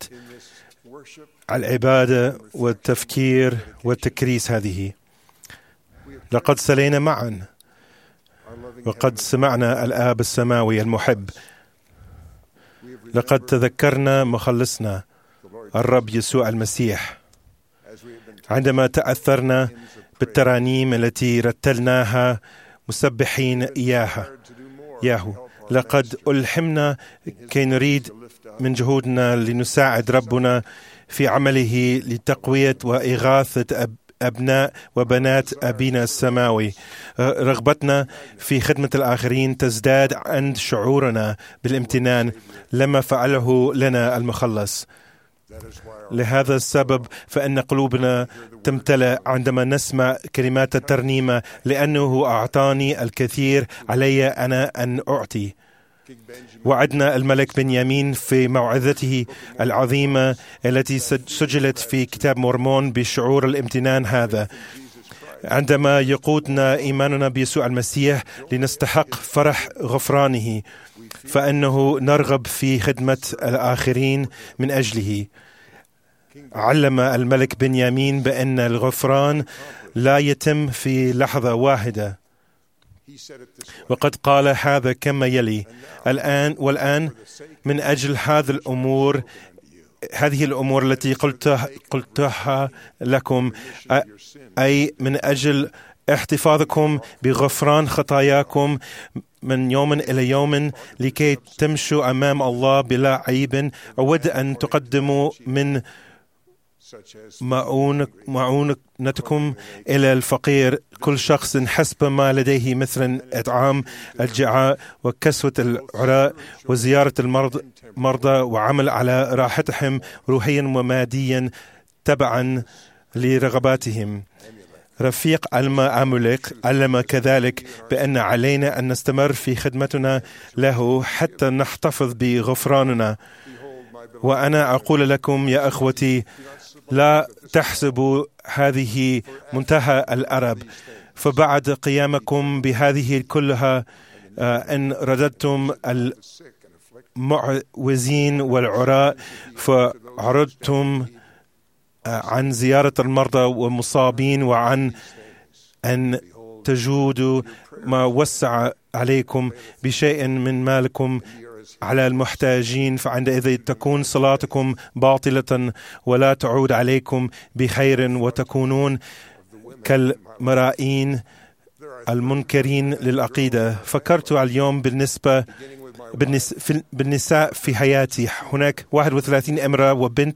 العبادة والتفكير والتكريس هذه. لقد سلينا معا وقد سمعنا الآب السماوي المحب. لقد تذكرنا مخلصنا الرب يسوع المسيح عندما تأثرنا بالترانيم التي رتلناها مسبحين إياها ياهو. لقد ألحمنا كي نريد من جهودنا لنساعد ربنا في عمله لتقوية وإغاثة أبناء وبنات أبينا السماوي. رغبتنا في خدمة الآخرين تزداد عند شعورنا بالامتنان لما فعله لنا المخلص. لهذا السبب فإن قلوبنا تمتلأ عندما نسمع كلمات الترنيمة، لأنه أعطاني الكثير علي أنا أن أعطي. وعدنا الملك بنيامين في موعظته العظيمة التي سجلت في كتاب مورمون بشعور الامتنان هذا، عندما يقودنا إيماننا بيسوع المسيح لنستحق فرح غفرانه، فإنه نرغب في خدمة الآخرين من أجله. علم الملك بنيامين بأن الغفران لا يتم في لحظة واحدة، وقد قال هذا كما يلي: الآن والآن من أجل هذه الأمور هذه الأمور التي قلتها, قلتها لكم، أي من أجل احتفاظكم بغفران خطاياكم من يوم إلى يوم لكي تمشوا أمام الله بلا عيب، أود أن تقدموا من معونتكم إلى الفقير كل شخص حسب ما لديه، مثل إطعام الجعاء وكسوة العراء وزيارة المرضى وعمل على راحتهم روحيا وماديا تبعا لرغباتهم. رفيق ألما أموليك علم كذلك بأن علينا أن نستمر في خدمتنا له حتى نحتفظ بغفراننا. وأنا أقول لكم يا أخوتي، لا تحسبوا هذه منتهى الأرب، فبعد قيامكم بهذه كلها أن رددتم المعوزين والعراء فعرضتم عن زيارة المرضى والمصابين، وعن أن تجودوا ما وسع عليكم بشيء من مالكم على المحتاجين، فعندئذ تكون صلاتكم باطلة ولا تعود عليكم بخير، وتكونون كالمرائين المنكرين للعقيدة. فكرت اليوم بالنسبة بالنساء في حياتي. هناك واحد وثلاثين امرأة وبنت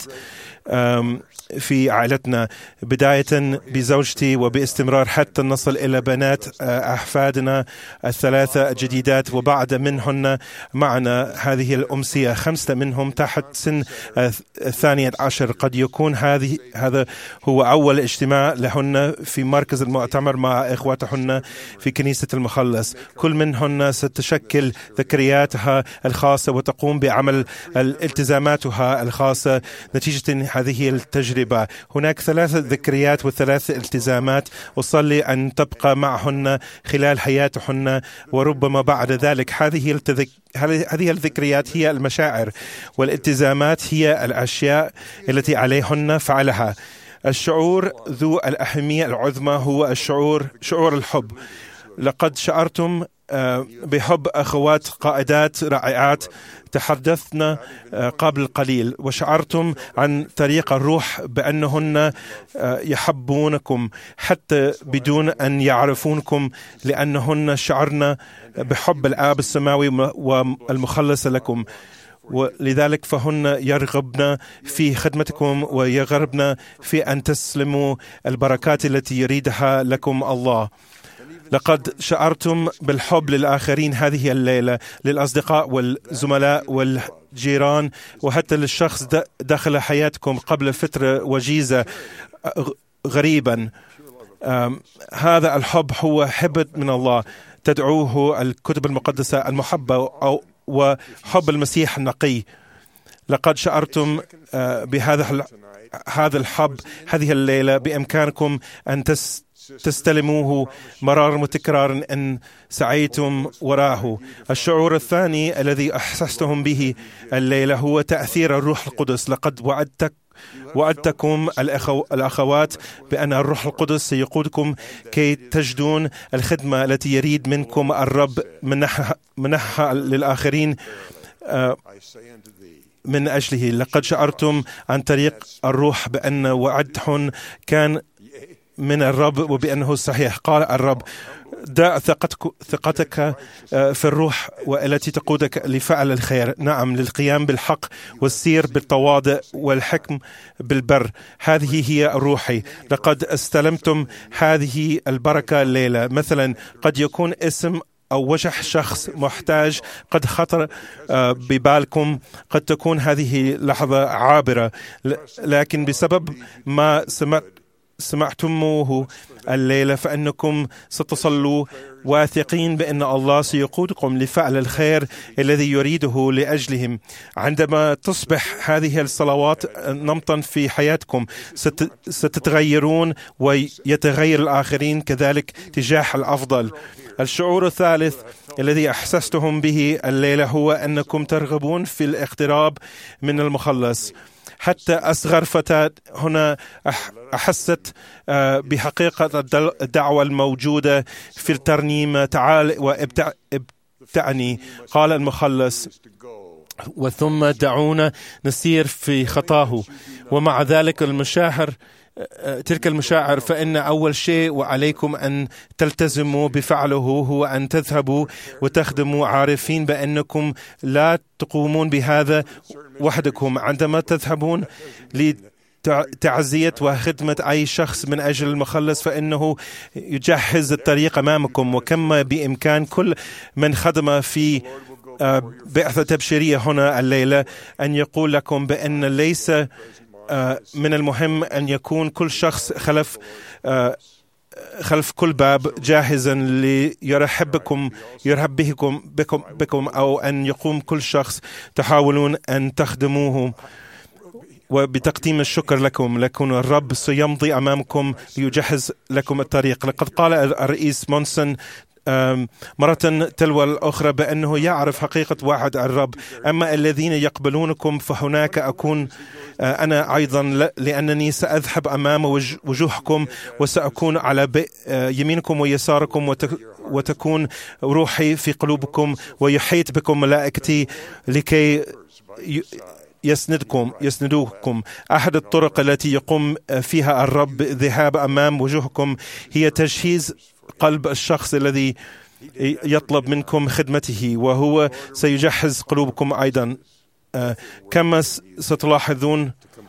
في عائلتنا، بداية بزوجتي وباستمرار حتى نصل إلى بنات أحفادنا الثلاثة الجديدات، وبعد منهن معنا هذه الأمسية خمسة منهم تحت سن الثانية عشر. قد يكون هذه هذا هو أول اجتماع لهن في مركز المؤتمر مع إخواتهن في كنيسة المخلص. كل منهن ستشكل ذكرياتها الخاصة وتقوم بعمل التزاماتها الخاصة نتيجة هذه التجربة. هناك ثلاثة ذكريات وثلاث التزامات، أصلي أن تبقى معهن خلال حياتهن، وربما بعد ذلك. هذه التذك... هذه الذكريات هي المشاعر، والالتزامات هي الأشياء التي عليهن فعلها. الشعور ذو الأهمية العظمى هو الشعور شعور الحب. لقد شعرتم بحب أخوات قائدات رائعات تحدثنا قبل قليل، وشعرتم عن طريق الروح بأنهن يحبونكم حتى بدون أن يعرفونكم، لأنهن شعرنا بحب الآب السماوي والمخلص لكم، ولذلك فهن يرغبن في خدمتكم ويرغبن في أن تسلموا البركات التي يريدها لكم الله. لقد شعرتم بالحب للآخرين هذه الليلة، للأصدقاء والزملاء والجيران، وحتى للشخص دخل حياتكم قبل فترة وجيزة غريبا. هذا الحب هو حبة من الله تدعوه الكتب المقدسة المحبة أو وحب المسيح النقي. لقد شعرتم بهذا هذا الحب هذه الليلة. بإمكانكم أن تستلموه مرار متكرار إن سعيتم وراه. الشعور الثاني الذي أحسستهم به الليلة هو تأثير الروح القدس. لقد وعدتك وعدتكم الأخو الأخوات بأن الروح القدس سيقودكم كي تجدون الخدمة التي يريد منكم الرب منحها, منحها للآخرين من أجله. لقد شعرتم عن طريق الروح بأن وعدهن كان من الرب وبأنه صحيح. قال الرب: دع ثقتك في الروح والتي تقودك لفعل الخير، نعم، للقيام بالحق والسير بالتواضع والحكم بالبر. هذه هي روحي. لقد استلمتم هذه البركة الليلة. مثلا قد يكون اسم أو وجه شخص محتاج قد خطر ببالكم. قد تكون هذه لحظة عابرة، لكن بسبب ما سمعت سمعتموه الليلة فإنكم ستصلوا واثقين بأن الله سيقودكم لفعل الخير الذي يريده لأجلهم. عندما تصبح هذه الصلوات نمطا في حياتكم ستتغيرون ويتغير الآخرين كذلك تجاه الأفضل. الشعور الثالث الذي أحسستهم به الليلة هو أنكم ترغبون في الاقتراب من المخلص. حتى أصغر فتاة هنا أحست بحقيقة الدعوة الموجودة في الترنيمة: تعال وابتعني، قال المخلص، وثم دعونا نسير في خطاه. ومع ذلك المشاعر تلك المشاعر فإن أول شيء وعليكم أن تلتزموا بفعله هو أن تذهبوا وتخدموا عارفين بأنكم لا تقومون بهذا وحدكم. عندما تذهبون لتعزية وخدمة أي شخص من أجل المخلص فإنه يجهز الطريق أمامكم. وكما بإمكان كل من خدم في بعثة تبشيرية هنا الليلة أن يقول لكم بأن ليس من المهم أن يكون كل شخص خلف خلف كل باب جاهزا ليرحب بكم يرحب بكم بكم بكم أو أن يقوم كل شخص تحاولون أن تخدموه وبتقديم الشكر لكم، لكن الرب سيمضي أمامكم ليجهز لكم الطريق. لقد قال الرئيس مونسون مرة تلو الأخرى بأنه يعرف حقيقة وعد الرب: أما الذين يقبلونكم فهناك أكون أنا أيضا، لأنني سأذهب أمام وجوهكم وسأكون على يمينكم ويساركم، وتكون روحي في قلوبكم ويحيط بكم ملائكتي لكي يسندكم يسندوكم. أحد الطرق التي يقوم فيها الرب ذهاب أمام وجوهكم هي تجهيز قلب الشخص الذي يطلب منكم خدمته، وهو سيجهز قلوبكم أيضا. كما ستلاحظون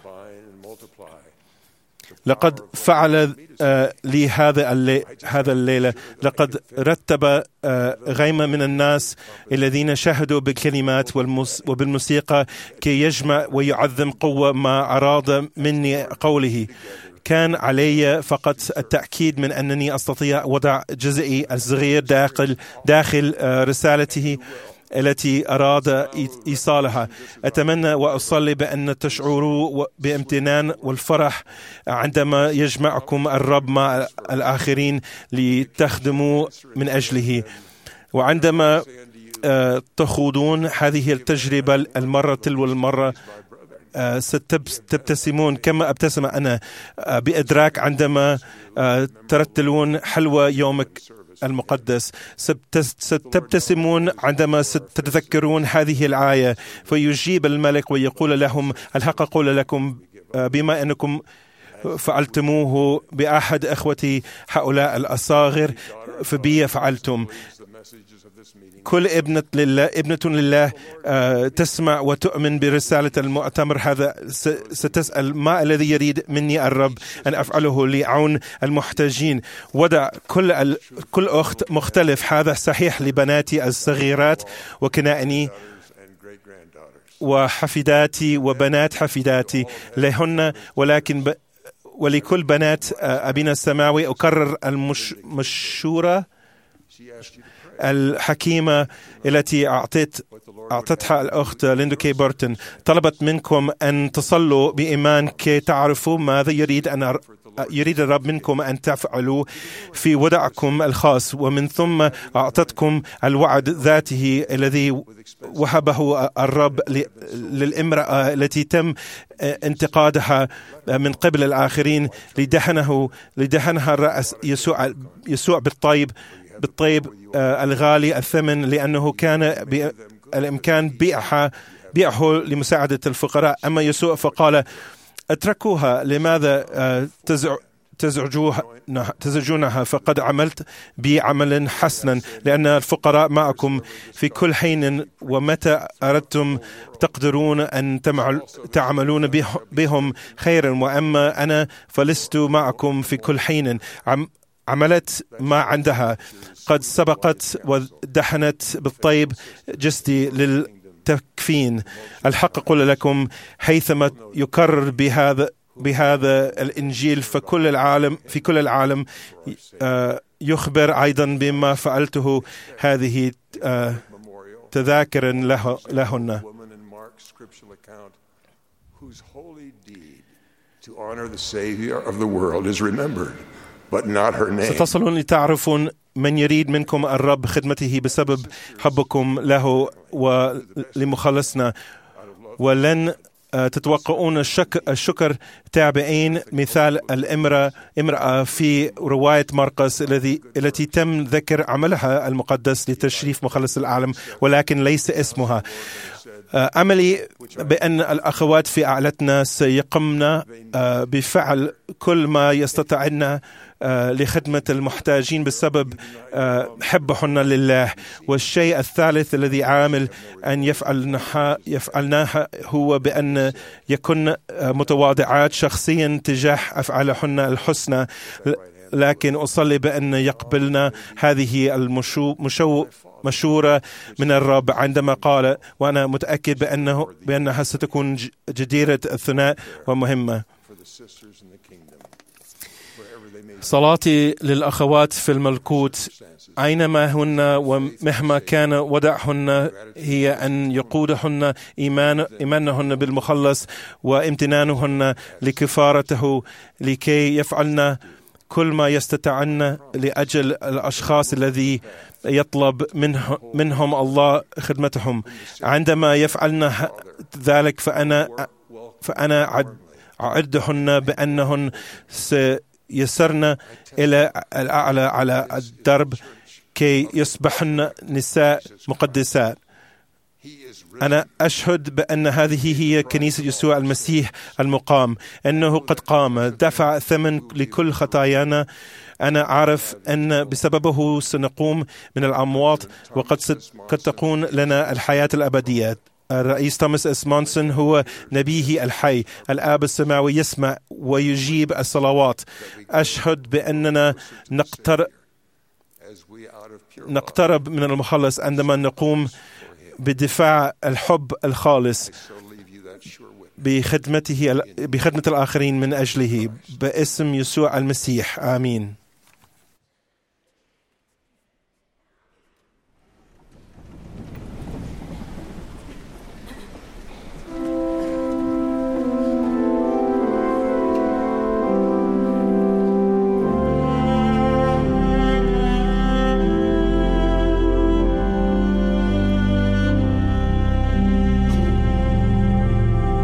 لقد فعل لي هذا هذا الليلة. لقد رتب غيمة من الناس الذين شهدوا بالكلمات وبالموسيقى كي يجمع ويعظم قوة ما أراد مني قوله. كان علي فقط التأكيد من أنني أستطيع وضع جزئي الصغير داخل داخل رسالته التي أراد إيصالها. أتمنى وأصلي بأن تشعروا بامتنان والفرح عندما يجمعكم الرب مع الآخرين لتخدموا من أجله. وعندما تخوضون هذه التجربة المرة تلو المرة ستبتسمون كما أبتسم أنا بإدراك عندما ترتلون حلوى يومك المقدس. ستبتسمون عندما تتذكرون هذه الآية: فيجيب الملك ويقول لهم: الحق أقول لكم بما أنكم فعلتموه بأحد أخوتي هؤلاء الأصاغر فبي فعلتم. كل ابنة لله ابنة لله تسمع وتؤمن برسالة المؤتمر هذا ستسأل: ما الذي يريد مني الرب أن أفعله لعون المحتاجين؟ ودع كل كل أخت مختلف. هذا صحيح لبناتي الصغيرات وكنائني وحفيداتي وبنات حفيداتي لهن، ولكن ب... ولكل بنات أبينا السماوي أكرر المشورة الحكيمة التي أعطيت أعطتها الأخت ليندا كي بورتن. طلبت منكم أن تصلوا بإيمان كي تعرفوا ماذا يريد أن يريد الرب منكم أن تفعلوا في وضعكم الخاص، ومن ثم أعطتكم الوعد ذاته الذي وهبه الرب للامرأة التي تم انتقادها من قبل الآخرين لدهنه لدهنها الرأس يسوع يسوع بالطيب بالطيب الغالي الثمن، لأنه كان بالإمكان بيعها بيعه لمساعدة الفقراء. أما يسوع فقال: اتركوها، لماذا تزعجوها تزعجونها؟ فقد عملت بي عملا حسنا، لأن الفقراء معكم في كل حين، ومتى أردتم تقدرون أن تعملون بهم خيرا، وأما أنا فلست معكم في كل حين. عملت ما عندها، قد سبقت ودحنت بالطيب جسدي للتكفين. الحق أقول لكم، حيثما يكرر بهذا بهذا الإنجيل فكل العالم في كل العالم يخبر أيضا بما فعلته هذه تذاكرا له لهن. ستصلون لتعرفون من يريد منكم الرب خدمته بسبب حبكم له ولمخلصنا، ولن تتوقعون الشك الشكر تابعين مثال الامرأة امرأة في رواية مرقس الذي التي تم ذكر عملها المقدس لتشريف مخلص العالم، ولكن ليس اسمها. أملي بأن الأخوات في أعلتنا سيقمن بفعل كل ما يستطعن لخدمة المحتاجين بسبب حبهن لله. والشيء الثالث الذي عامل أن يفعلنها يفعلناها هو بأن يكون متواضعات شخصيا تجاه أفعالهن الحسنى، لكن أصلي بأن يقبلنا هذه المشو مشو مشورة من الرب عندما قال: وأنا متأكد بأنه بأنها ستكون جديرة الثناء ومهمة. صلاتي للأخوات في الملكوت أينما هن ومهما كان وضعهن هي أن يقودهن إيمان إيمانهن بالمخلص وامتنانهن لكفارته، لكي يفعلن كل ما يستطعن لأجل الأشخاص الذي يطلب منه منهم الله خدمتهم. عندما يفعلن ذلك فأنا فأنا أعدهن بأنهن سيسرن إلى الأعلى على الدرب كي يصبحن نساء مقدسات. أنا أشهد بأن هذه هي كنيسة يسوع المسيح المقام، أنه قد قام دفع ثمن لكل خطايانا. أنا أعرف أن بسببه سنقوم من الأموات، وقد قد تكون لنا الحياة الأبدية. الرئيس توماس إس مونسون هو نبيه الحي، الآب السماوي يسمع ويجيب الصلوات. أشهد بأننا نقترب نقترب من المخلص عندما نقوم بدفاع الحب الخالص بخدمته بخدمة الآخرين من أجله، باسم يسوع المسيح، آمين.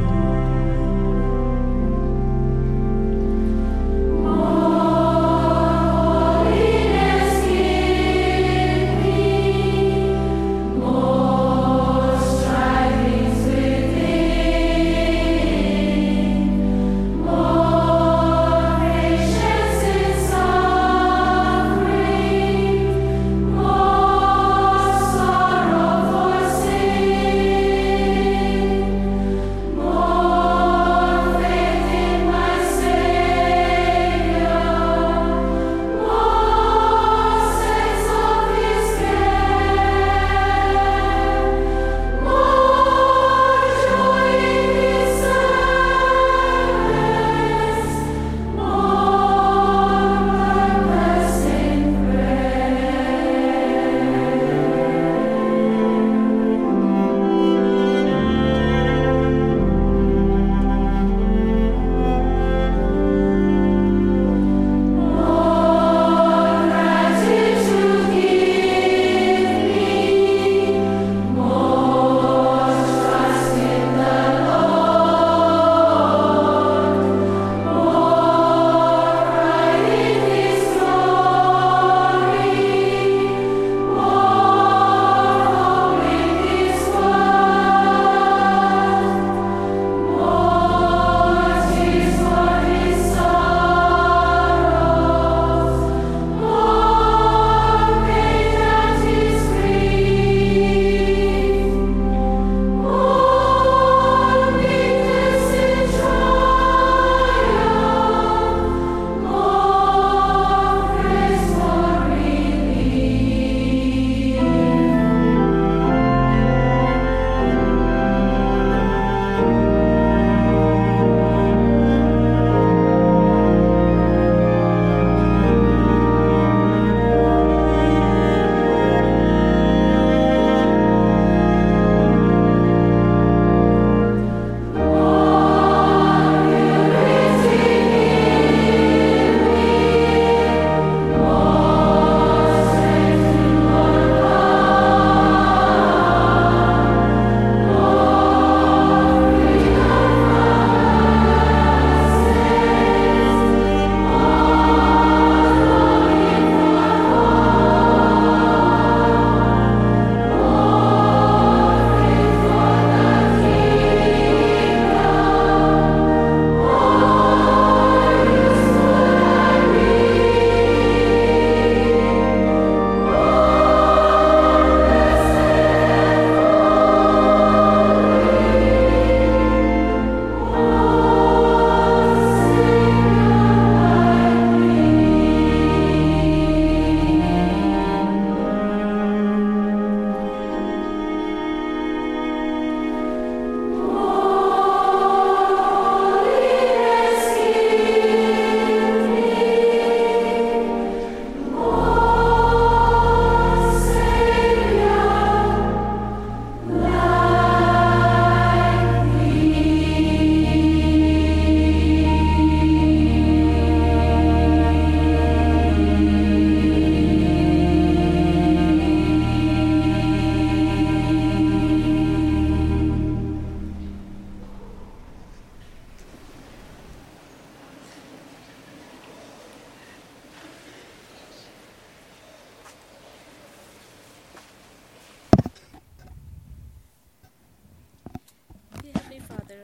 Oh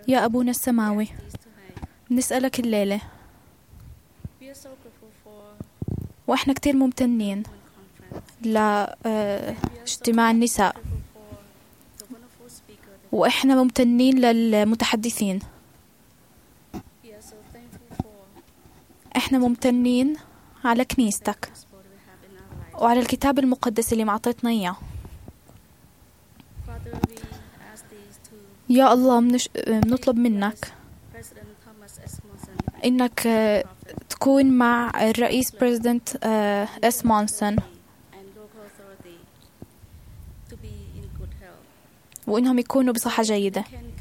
يا أبونا السماوي، نسألك الليلة وإحنا كتير ممتنين لاجتماع النساء، وإحنا ممتنين للمتحدثين، إحنا ممتنين على كنيستك وعلى الكتاب المقدس اللي معطيتنا إياه. يا الله، منش... نطلب منك إنك تكون مع الرئيس بريزيدنت اس مونسون، وإنهم يكونوا بصحة جيدة.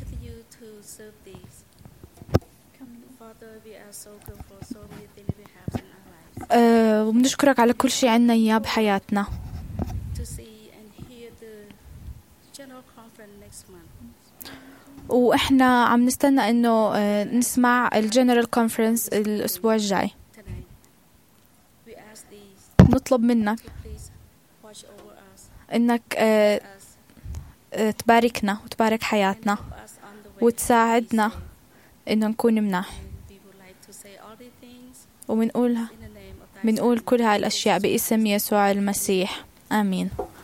أه وبنشكرك على كل شيء عنا إياه بحياتنا. وإحنا عم نستنى إنه أه نسمع الجنرال كونفرنس الأسبوع الجاي. نطلب منك إنك أه أه تباركنا وتبارك حياتنا وتساعدنا إنه نكون مناح، ومنقولها منقول كل هاي الأشياء باسم يسوع المسيح، آمين.